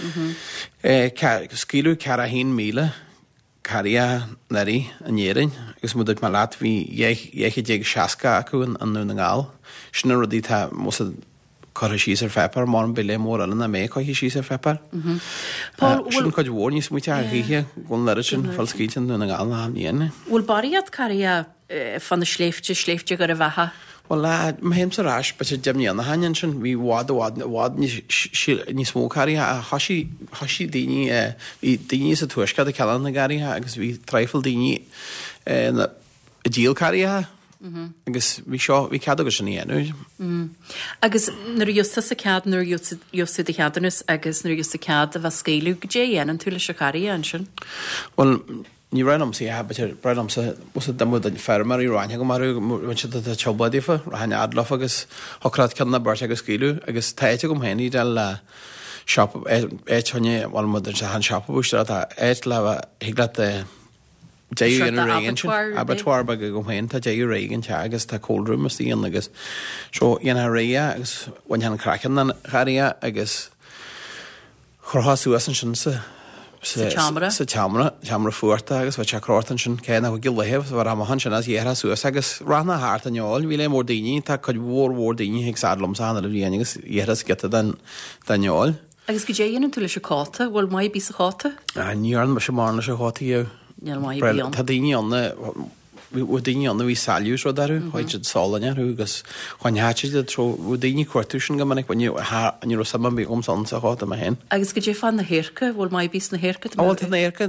Scíú ce a hín míle carí naí anéing, agus mu me leat hí dhéiche déag seaca acu an nú na gáil, sinna rudí tá mó chu síos ar feppar mar an bilé mór an na mé chuí síos ar feppar. Sin chuid bhór níos muoite a ghíthe gon le sin fallcían na gáil na dhéana. Bhfuil baríad carí fan na sléifte sléifte gur a bhetha? Well le héim sa ráis be deimníanana hain sin bhí bhád bhád ní smócarí a hasí daoine hí daoine sa tuaisca a cean na garithe agus bhí treifil daoine a díalcarithe agus bhí seo bhí cead agus sin héanú. Agus nuair justa sa cead nuair josú de cheadannas agus nuair justa cead a bheith scéilú go dé dhéanaan tú le se carí an sin? Well ní ranam sí ha brenam sa damú den fermar í ráine go mar tebadífa haine adlaf agus horát cean na bar agus cíú agus teite gom héí de le éitne bhil mu se han shopbúiste a éit le higla déú régan sin abattoir bag go héin tá déú régan te agus tá coldrum a tíon agus seo dhéana ré agus bhain an crackan na chaí agus chorthú an sin sa sa teamara teamara fuirta agus bheit terátan sin céna go giléheh bhar am han sin as dhéar suas agus ranna háart an neáil, bhí le mór daoine tá chuid mhór mhór daoine ag sadlum sanna a bhíanagus dhéras geta den neáil. Agus go déanaan tú le se cáta bhfuil mai bí sa cháta? Níorn me sem marna se chátaíh. Tá daoine anna daine anna bhí salú ro darú, háid sálaine agus chuin háte tro daoine cuairtúsin go mannig ní ro sam bí om san sa háta a hen. Agus go dé fan na hirca bhfuil mai bís na hirca? Áil na hirca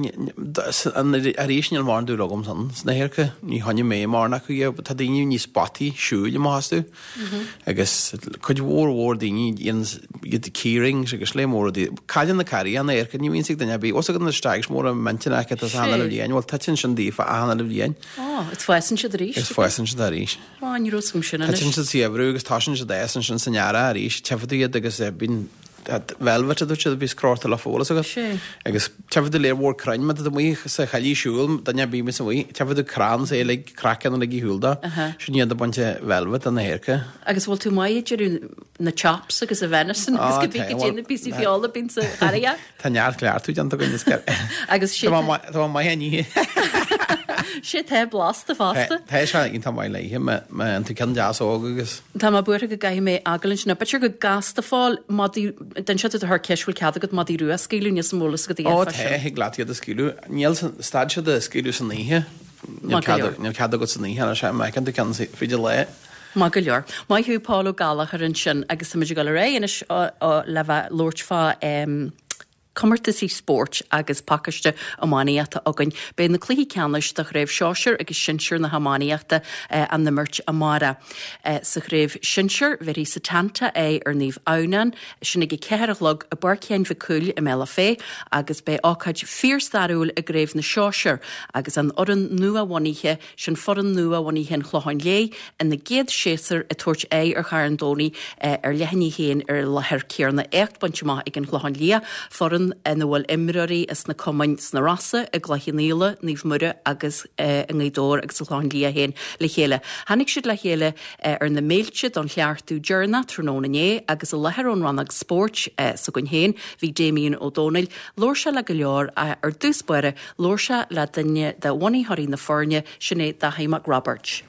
a réisneal marú agam san na hirca ní hanne mé marna chu tá daine ní spatí siúil máú agus chuid mhór mhór daoine iad círing agus lémór caian na carí an hirca ní vín sig daine bí os gan na staigs mór a mentina a anna líon, bhil tatin sin dífa anna líon. Á, is foisan se rís? Is foisan se rís. Á, ní rúscum sin. Tatin se siabrú agus tásin se désan sin sanara a rís, tefadú iad agus bín velvet a dúte bís cráta le fólas agus. Agus tefadú léir mór crain, me a mí sa chalí siúil, danne bí mis a mí, tefadú crán sé le cracan le húlda, sin iad a bonte velvet an na hérca. Agus bhil tú mai idirú na chops agus a venison, agus go bí déna bí sí fiála bín sa aria? Tá near clear tú deanta goin scar. Agus si Tá mai henní. Si the blasta fásta? Tá se ín tá mai leihe me an tú cean deas ógus. Tá má buir go gaith mé agalinn sinna, betir go gasta fáil den se a th ceisiúil cead go má dí ruúa scíú níos mólas go Ó the hi glatiad a scíú. Níl stad se de scíú san níthe. Níl cead go san níthe se me an tú cean féidir le. Má go leor. Má hiú Pálo Gallagher an sin agus sa muidir gal ré inis le bheith Lordfá Commertasí sport agus pakiste amáíachta agan. Bé na clí ceannis de réibh seir agus sinseir na hamáíachta an na mirt amara. Sa réibh sinseir verí sa tanta é ar níomh ánan, sinna go ceirlog a barcéin bhicúil i meile fé, agus bé ácaid fírstarúil a gréibh na seir, agus an oran nua bhaíthe sin foran nua bhaíthe chláin lé in na géad séar a tuairt é ar charandóní ar lehanní héin ar lethir céar na écht bantimá ag an chláin lia foran en bhfuil imreirí is na cumain sna rasa a ghlaithíile níomh mure agus an ggédóir agus láin lí a héin le chéile. Hannig siad le chéile ar na méilte don cheartú dearna trónané agus a leharón rannag sport sa gon héin hí Damien O'Donnell, lór se le go leor ar dúsbuire, lór se le duine de bhaí na forne sinné de Haimach Roberts.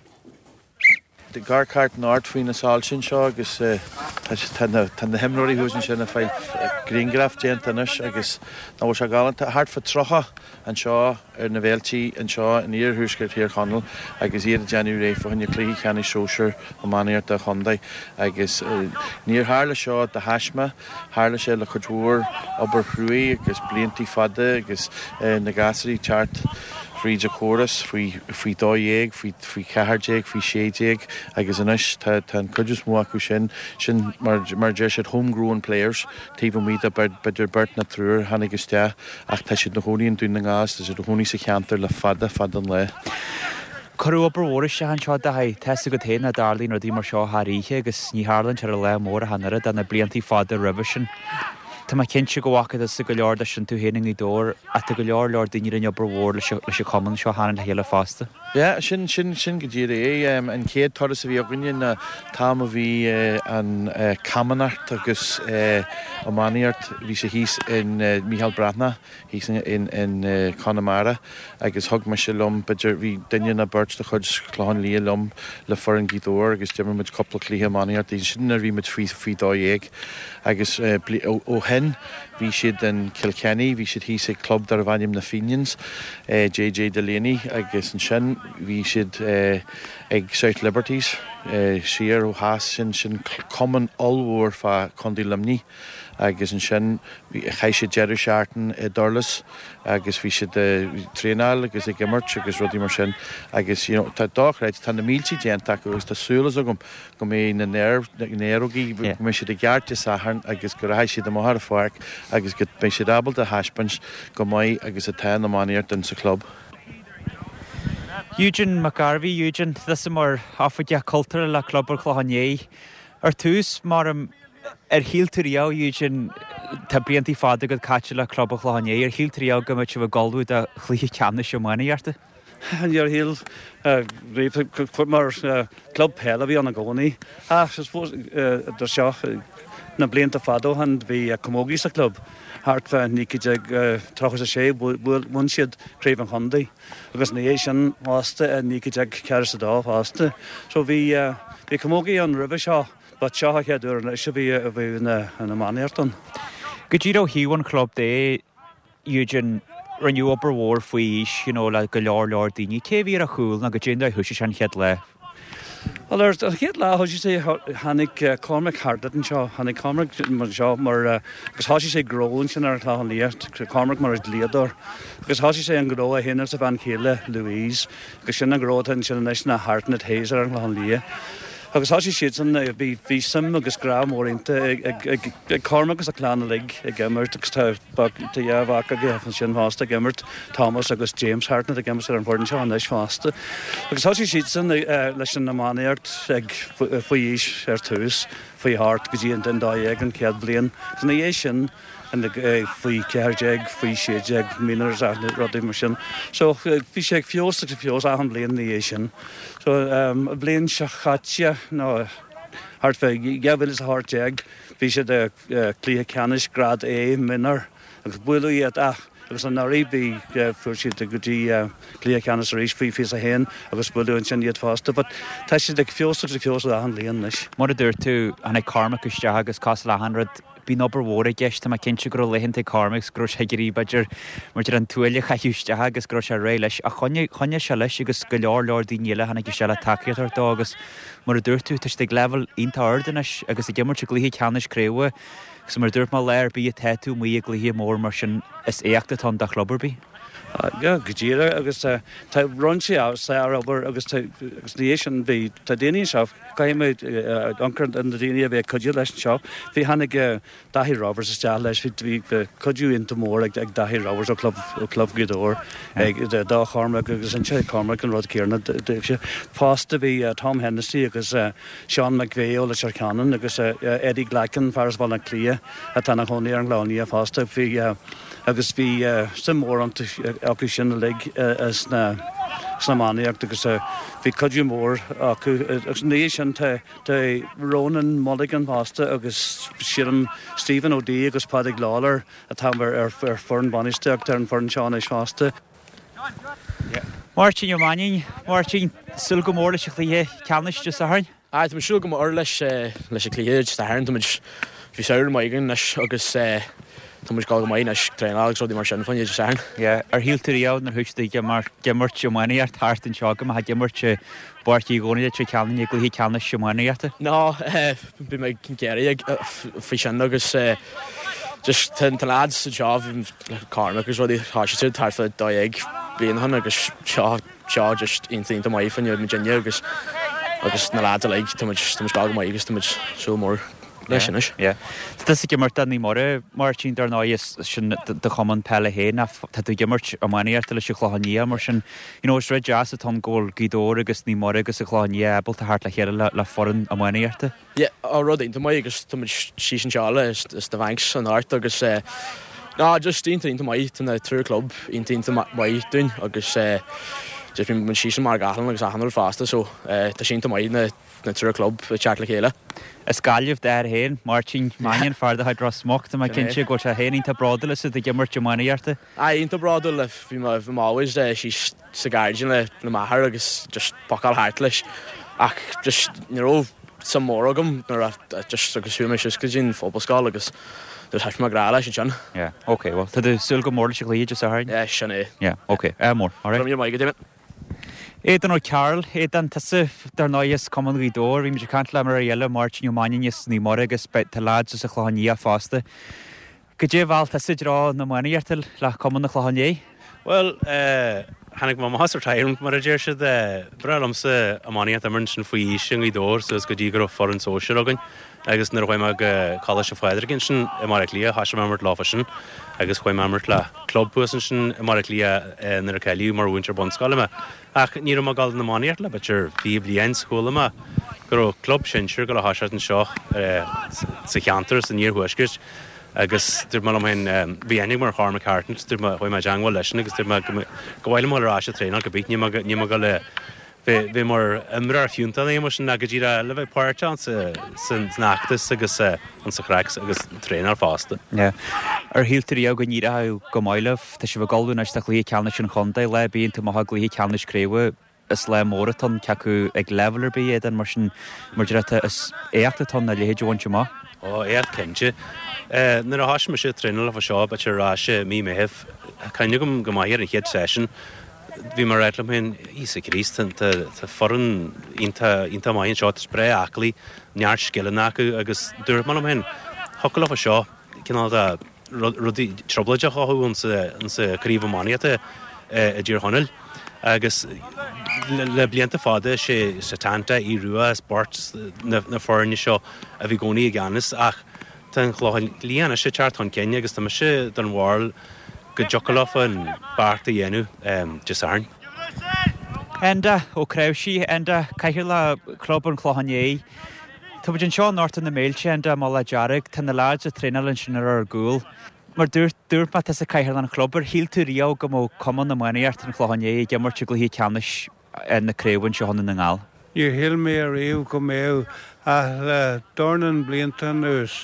De garcart an art faoin na sáil sin seo agus tan na himróí húsin sin na fáil greengraf déantanis agus ná bhfuil se galanta hart fa trocha an seo ar na bhéaltaí an seo an íor thuúscairt hir chonel agus iad a deanú ré faoin clí cheanna seoir a maníart a chundaid agus níor hála seo de haisma, hála sé le chudúir obair chrúí agus bliantí fada agus na gasarí teart Fríd a chóras, frí dóéag, frí cehartéag, frí sétéag, agus inis tá cudus mú acu sin sin mar de sé homegrown players, tíh míad a beidir bert na trúr hanig gus te ach tá siad na hóíonn dún na gás, tá siad hóní sa cheantar le fada fadan le. Corú obair mhór se an seo de haid te go téna darlín ó dí mar seo háíthe agus ní hálann ar a le mór a hanara dan na bliantí fada revision. Tá má cinse go bhhacad sa go leor sin tú héning í dór a go leor leor daine an obair mhór leis se cumann seo hána le héile fásta. Ja, sin sin sin go ddíir é an céad toras a bhí aghine na tám a bhí an Camanart agus Ománíart bhí sé híos in Michael Bratna hís in Connemara agus thug me se lom beidir bhí duine na burt de chud chláán lí lom le for an gídóir agus deimar mit coppla clíthe Ománíart í sin a bhí mit frí frí dóéag agus ó hen hí siad an Kilkenny, hí siad hís ag club dar bhaim na Fenians, J J Delaney agus an sin hí siad ag South Liberties, siar ó háas sin sin common allhór fa condí limní agus an sin chai siad Jerry Sharton i Dorlas agus bhí siad tréáil agus ag gimmert agus rudí mar sin agus tá dáchreid tá na míltí déantaach agus tá súlas agam go mé na nérógaí mé siad a gcearte saharn agus go raid siad am mar fáic agus go mé siad abal a haispans go maiid agus a tá na maníart in sa club. Eugene McGarvey, Eugene, this is more áfaide culture le clubbar chláhané. Ar tús mar ar híltaríá Eugene tá bliantí fada go caite le clubbar chláhané, ar híltaríá go muid bh galú a chlí ceanna seo maíarta. Ar híl réh mar club pela bhí anna gcónaí. A suppose der seo na blianta fadó han bhí commógaí sa club. Hart fe níciid ag trochas a sé bhfuil siad créibh an chundaí. Agus na é sin hásta a níciid ag ceir sa dá hásta. So bhí bhí commógaí an ribh seo, ba seo cheadú na se bhí a bhí na maníartan. Go ddí ó hiúan club dé Eugene ranniu obair mhór faoi is, you know, le go leor leor daoine, cé bhí a chúil na go déanana thuise an chead le? Well, er het la, as you say, Hannig uh, Cormac Harded and Shaw, Hannig Cormac Shaw, more, because how she say growing, and our Clahan Leart, Cormac Morris Leador, because how she say and grow a hinners of Van Kille, Louise, because she and grow and she and national heart and hazer and Clahan Lear. Agus how she shits and be be some agus gra more into a Cormac as a clan leg a gimmert to back to ya back again from Shin Fast a gimmert Thomas agus James Hartnett a gimmert are important Sean this fast because how she shits and the listen the man art eg for years er twos for heart because you and die egg and kid blain so the Asian and the free carriage egg, free shade egg, miners and the roddy machine. So fish egg fuels, six fuels, I have blain the Asian. So um blain shachatcha, no hard for yeah, well it's a hard egg. Fish the clear canish grad A miner. Will you at ah agus an Arabi for she the goody clear canis race free face a hen agus bulu and send yet faster but tashi the fuels six fuels a hand lean this. More there too and a Cormac is agus cost a hundred bí obair mhór a gceist tá cinse go leithannta Cormac gro sé gurí baidir mar an tuaile chaúiste agus gro sé ré leis a chunne chunne se leis agus go leor leor daoine hanna go se le takeíar dá agus mar a dúirtú tá ag level ionta ordanis agus i gimmar se gluthaí ceannis créimhe gus mar dúirt má léir bí a teú mu a gluthaí mór mar sin is éachta tá da chlobberbí. Ja, gejira agus uh, ta runchi out say over agus ta agus the Asian be ta Danish shop came out anchor in the Dania be could you listen shop vi hannig dahi robbers is ja les fit vi could you into more like dahi robbers or club club good or the da Cormac agus in Che Cormac and Rod Kieran the fast to be Tom Hennessy agus Sean McVeigh or Sharkanan agus Eddie Glacken Faris Valaclia at Tanahoni and Launia fast to be agus vi some more on to Akusin the leg as na Samani agus vi could more agus nation to to Ronan Mulligan pasta agus Shiram Stephen O'D agus Paddy Lawler at Hammer er er Fern Bonnistock turn Fern Sean is fasta. Martin Yomani, Martin sul go mór leis chlíthe ceannis just a hain. Ah, tá sul go mór leis leis chlíthe just a hain tá vi saoir maigan leis agus Thomas gal mai na train Alex Roddy mar sin fan je sagen. Ja, er hield er jou naar huis de maar gemmert Jomani ar hart en chagam ha gemmert bartí goni de ceann je gluthaí ceannis Jomani arte. No, eh bi me geri ag fi sin agus just ten lads the job Cormac agus Roddy Hashit tar for da ag blian han agus cha cha just in thing to mai fan je Virginia agus agus na lads like too much too much gal mai agus too much so more Leis yeah. Tá sé gimmart ní more Martin dar ná sin de chaman pelle héna tá tú gimmart a maníart leis chláhaní mar sin you know is red jazz tan ggóil gidó agus ní more agus a chláhaní ebal tá hart le chéile le le foran a maníarte. Ja, á rud into mai agus tá sí sin seála is is de vanks an art agus ná just into into mai in the tour club into into mai dún agus just been when she's mar gahan agus a handle faster so tá sin mai na na tour club chat le chéile. A scailh der héin Martin Manion farda ha dros smocht ma cinse go a héin ta bradal is de gimmert Jomaniarte. Ai inta bradal if vi ma vi always uh, she's cigargin le na mahar agus just pakal heartlish ach just you know some more agam nor just agus hu me skagin fotballskal agus there's half my grala John. Yeah, okay, well to the sul go more chicly just a hard. Yeah, shane. Yeah, okay. Uh, more. All right. From your mic it. Éan ó Carol, éan tasa dar náis common rídór, bhí me cant le mar a dhéile Martin O'Manion is ní mar agus be tá lád a chláhaní a fásta. Go dé bhil tasa rá na maíartal le common na chláhaní? Well, uh, hannig má hasar taim mar a déir se de brelam sa amaniat amar sin faoi sin rídór, so is go dí gur foreign social agin. Agus nar chuim ag calla se fáidir sin i mar lia has mamart láfa sin agus chuim mamart le clubpusan sin i mar lia nar a ceiliú mar winter bonscalama ach ní má gal na maníart le betir bhí blian scólama gur club sin siúr go le hasart an seo sa cheantar sa níor huisgurt agus dur mal am hen bhíannig mar charma cartans dur chuim ma jangwal leis agus dur go bhhaile mar rá se tréna go bit ní má gal le Bhí mar imrar fiúnta é mar sin na go ddíra le bheith páirte an san nachtas agus an sa chreaach agus trénar fásta. Yeah. Ar hiiltar í go níra go maiileh tá si bh galún eis tá clí ceanna sin chunta le bíon tú maitha glí ceanna scréimhe is le móratan ceacu ag levelar bí éan mar sin mar deirta is éachtatá na léhéid bhainte má. Ó éad cinnte. Nar a háis mar sé tréna le seo be rá sé mí méheh cynnig gym gymair yn hyd session, fi mae'r edrych yn is y gris, ta ffordd un maen siot spre acli, niar sgil yn ac agos dyrf ma'n am hyn, hogl off o sio, cynnal da, rydw troblodach o hw yn sy crif o mani at y dyr honnel, agos le blianta fada sé satanta i rua sports na ffordd ni sio a fi goni i ganis, ach tan chloch lian a sé chart hon Kenya, agos tam sé dan warl go jocoloff yn bart y enw jysarn. Enda o Crewsi, enda caihir la clwb yn clohan ei. Ta bod yn sio nort yn y mailsi enda mola jarig, tan y lads y trenal yn sy'n ar gŵl. Mae'r dŵr ma tas y caihir lan y clwb, yr hil tu riaw gymo common y mwyn art yn clohan ei, gymor tigl hi canis yn y crew yn sio hon yn yngal. I'r hil me ar ew gymew, a dorn yn bliantan ys,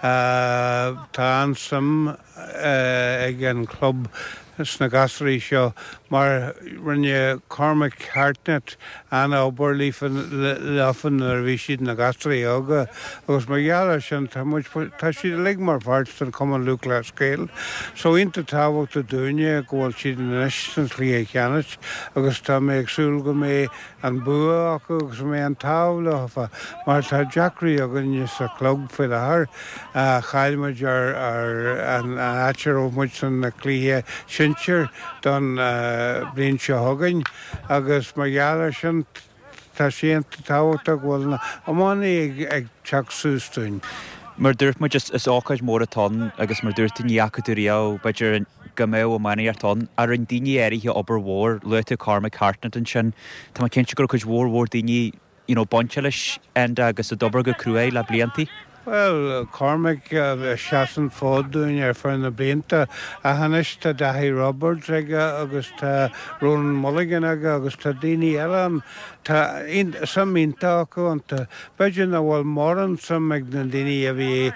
ta ansam ag yn clwb Snagasri sio, maar rinne Cormac Hartnett Anna Oberleaf laffen er visit Snagasri oga, agus mar jala sin ta much ta si leg mar parts than common Lucla scale. So into tavo to dunye go si national clear canis, agus ta me exul go me an bua agus me an tavla fa mar ta Jackry ogan is a club for the har uh Khalmajar ar an acher of much an clear Sincher don blin se hogan agus mar jala sin tá sé táhata bhfuilna ammána ag teach sústúin. Mar dúirt mu just is ácaid mór atá agus mar dúirt in iacaú riá beidir gomeo ammána ar tán ar an daoine éirithe obair mhór luite Cormac Hartnett an sin tá má cinnte gur chuid mhór mhór daoine bonse leis agus a dobar go cruaí le bliantaí. Well, Cormac uh, Shasson Fodun er for the Blinta, a Hanish to Dahi Roberts, August Ronan Mulligan, August Dini Elam, ta in some in Taco and Bajana Wal Moran, some Magnandini Avi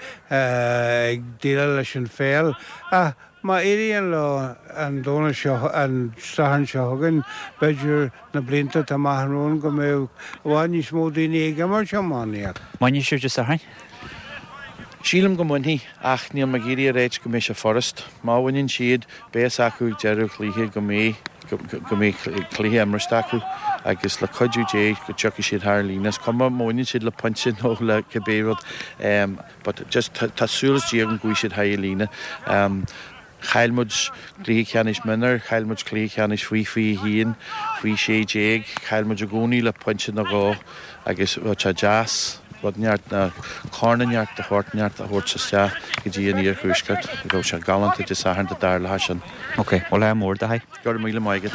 Dilation Fail. Ah, ma Irian Law and Donna Shaw and Sahan Shahogan, Badger Nablinta Tamaharon Gomeo, one is Modini Gamarchamania. One you should just say. Sílam go mhaintí ach níl me géirí a réit go mé se forest. Má bhainn siad béas acu dearú chlíthe go mé go mé chlíthe amrasta acu agus le coidú dé go teocha siad thar línas. Cuma móinn siad le punsin ó le cebérod, but just tásúlas díag an gúi siad haí lína. Chailmud clí cheanis minar, chailmud clí cheanis fhui fhui híon, fhui sé déag, chailmud a gúní le punsin a gá agus tá jazz. Wat neart na corneart de hortneart a hort se gedí níor chuúscat, go se galant te sahan de dar hasan. Ok, well le mór de hai. Go míle maigad.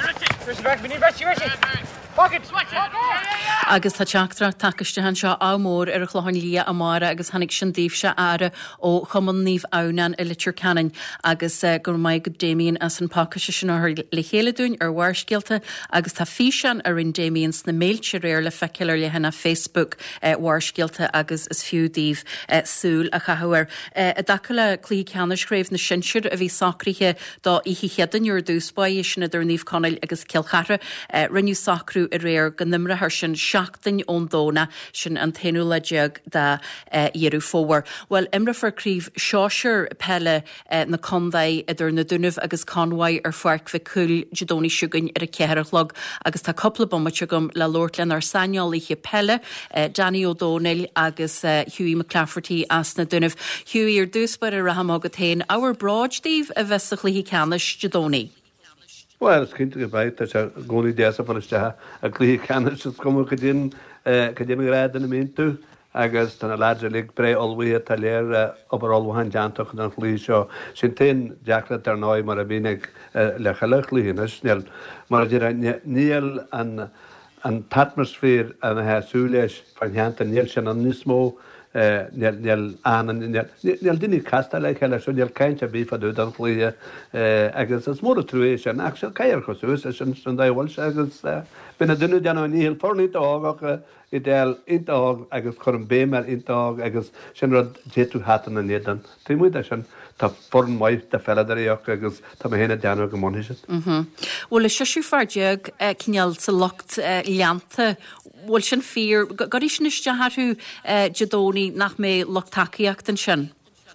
Agus tá teachtra takeiste han seo ámór ar a chláin lia amara agus hanig sin díobse ara ó chuman níomh ánan i litir canin agus gur maiid go Damien as an pácaise sin ar le chéile dún ar warscéalta agus tá físean ar in Damiens na méilte réir le feiceir le hena Facebook warscéalta agus is fiúdíh súl a chahuair. A dacha le clí ceannis réibh na sinseir a bhí sacríthe dá ihí cheadan úr dúspáid sin idir níomh conail agus ceolchara rinneú sacrú i réir go nimra thar sin seachtain ón dóna sin an tainú le deag de dhéirú fóhar. Well, imra for críomh seoir pelle na condaid idir na dúnmh agus conhaid ar foiic bheith cool judóní siúgain ar a cearachlog agus tá coppla bommate gom le Lordlen ar saneálaíthe pelle Danny O'Donnell agus Hughie McClafferty as na dúnmh. Hughie ar dúsbar a raham agad tain áhar bráid díomh a bheitach lí canis judóní. Well, it's kind of about that. Goni desa for a a clear canis is come cadin cadin grad in the mintu. Agus tan a larger lig bre alwe a taler over all one jantoch and fleece show. Sintin jacklet er noi marabinig le chalachli in a snell. Marajira Neil and an atmosphere and a sulish van Hant and Nielsen and Nismo. Nel an nel dini casta like hela so nel kainta bi for do dan flie agus as more truation actual kair khosus as sunday wal agus bin a dunu dan on hil for nit og ideal intog agus korm bemer intog agus shenrod jetu hatan an nedan timu da shan ta forn mai ta feladari agus ta mehena dan og monhiset mhm well shishu farjeg kinyal se locht liante Wel sin fear garis nisja harú jadóní nach mé lochtakiacht an sin.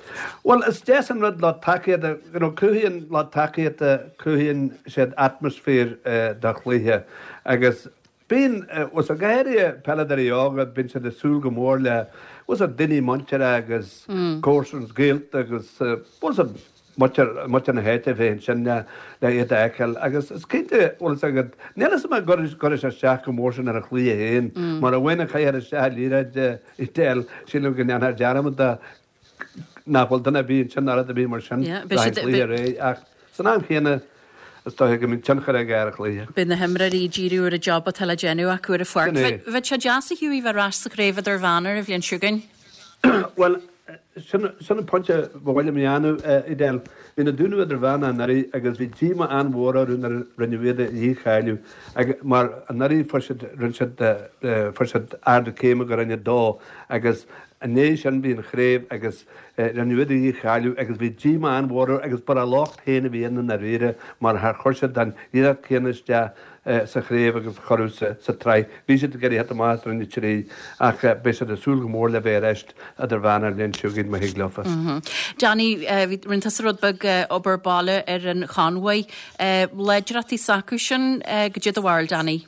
Well, is des an rud lá takeíad chuhíonn lá takeíad a chuhíonn siad atmosfér do chluthe agus bíon was a gaiir peidir ága bin se de súl go mór le was a duine mantear agus cósans géalt agus was a much an héite féin sin le iad eiceil agus is cinnte bhil agad nelas me go go a seach go mór sin ar a chlí héin, mar a bhaine chaar a se líide i déil sin gan an dearmada náfuil duna bíon sin a bí mar sin ré ach san am chéine go minn tinchar a gar lí. Bin na himraí ddíú a job a tal genú a cuair a fuir. Bheit se deasa hiúí bheit ras a réfad ar bhanar a bhíon siúgain? Well, sinna pontse bhile meanú i déil hí na dúna idir bhena narí agus bhí tíma anhra ún ar rinnehéide í chaú mar a narí fusid airda céime go rinne dó agus a nééis sin bhíon chréibh agus rinnehéide í chaú agus bhí tíma anhra agus bar a lácht héna bhíana na réire mar th chuirse den iad céanaiste sa chréibh agus choú sa trí. Bhí si gurí het más rinne trí ach be a súl go mór le bhéir éist idir bhena len siúginn me higlofa. Johnny, rintas rudbeg ober balle ar an Conway. Leidiratí sacu sin go dtí a bhhail, Danny?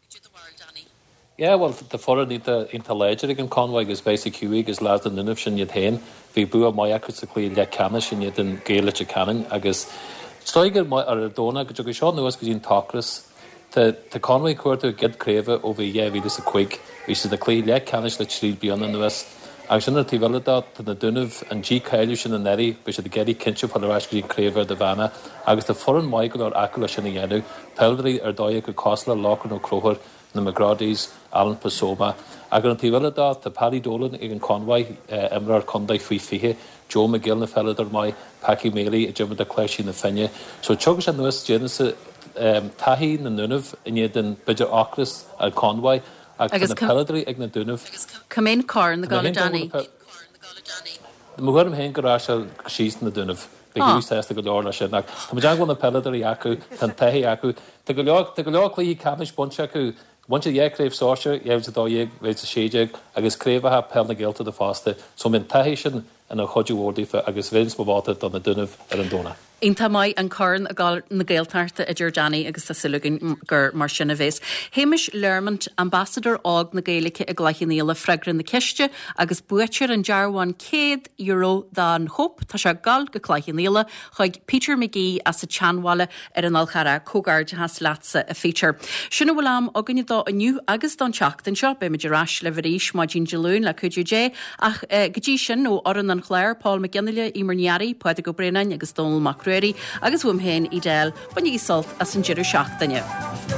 Yeah, well, the foreign into into ledger again Conway is basic Q is last in the sin yet hen. Vi bu my acoustically le canish in yet in Gaelic canon. I guess Steiger my Aradona go go shot no was in Talkers. The the Conway court to get crave over yeah vi this a quick. We should the clay le canish that should be on the west. I shouldn't have developed that to the Dunev and G Kailush and the Neri, which is the Getty Kinship for the Rashgreen Craver, the Vanna. I guess the foreign Michael or Akulash in the Yenu, Peldery or Doyak Costler, Locker no Croher. The McGrady's, Alan Pasoma. I got to tell that the Paddy Dolan, Egan Conway, Emra Conday Free Fihe, Joe McGill, the fellow there, my Packy Mealy, Jim the Clash in the Finya. So Chuggers and West Genesis, Tahi and the Nunev, and yet then Bidger Ocris and Conway. I got the Pellery, Igna Dunev. Come in, car in the Galadani. The Mugham Hen Garage, she's in the Dunev. Because he says the Galor Shednak. The Majango the Pellery Aku, Tantahi Aku, the Galor, the Galor Clee Camish Bunchaku. Once you crave saucer, you have to do you, it's a shade, I guess crave a half pound of guilt to the faster. So I'm in Tahishan and a Hodgy Wardy for I guess Vince Mabata on the Dunev and Dona. Inta mai an carn a gal na Gaeltarta a Giordani agus sa sulugin gur mar sinna bhés. Hamish Lermont, ambassador og na Gaelic a gleichinníla fregrin na Kiste agus buatir an jarwan céad euro dan hope tá se gal go gleichinníla chuig Peter McGee as a chanwala ar an alchara cógard has latsa a feature. Sinna bhfuil am agan dá aniu agus don teachtain seo be meidir ras le bhríis má Jean Jaloon le cuidiú dé ach gotí sin ó oran an chléir Paul McGinniile i Marniari Poeta go Brennan agus Donald Macro agus bhfuim hen i déil, ban í salt as an jiidir seachtaine.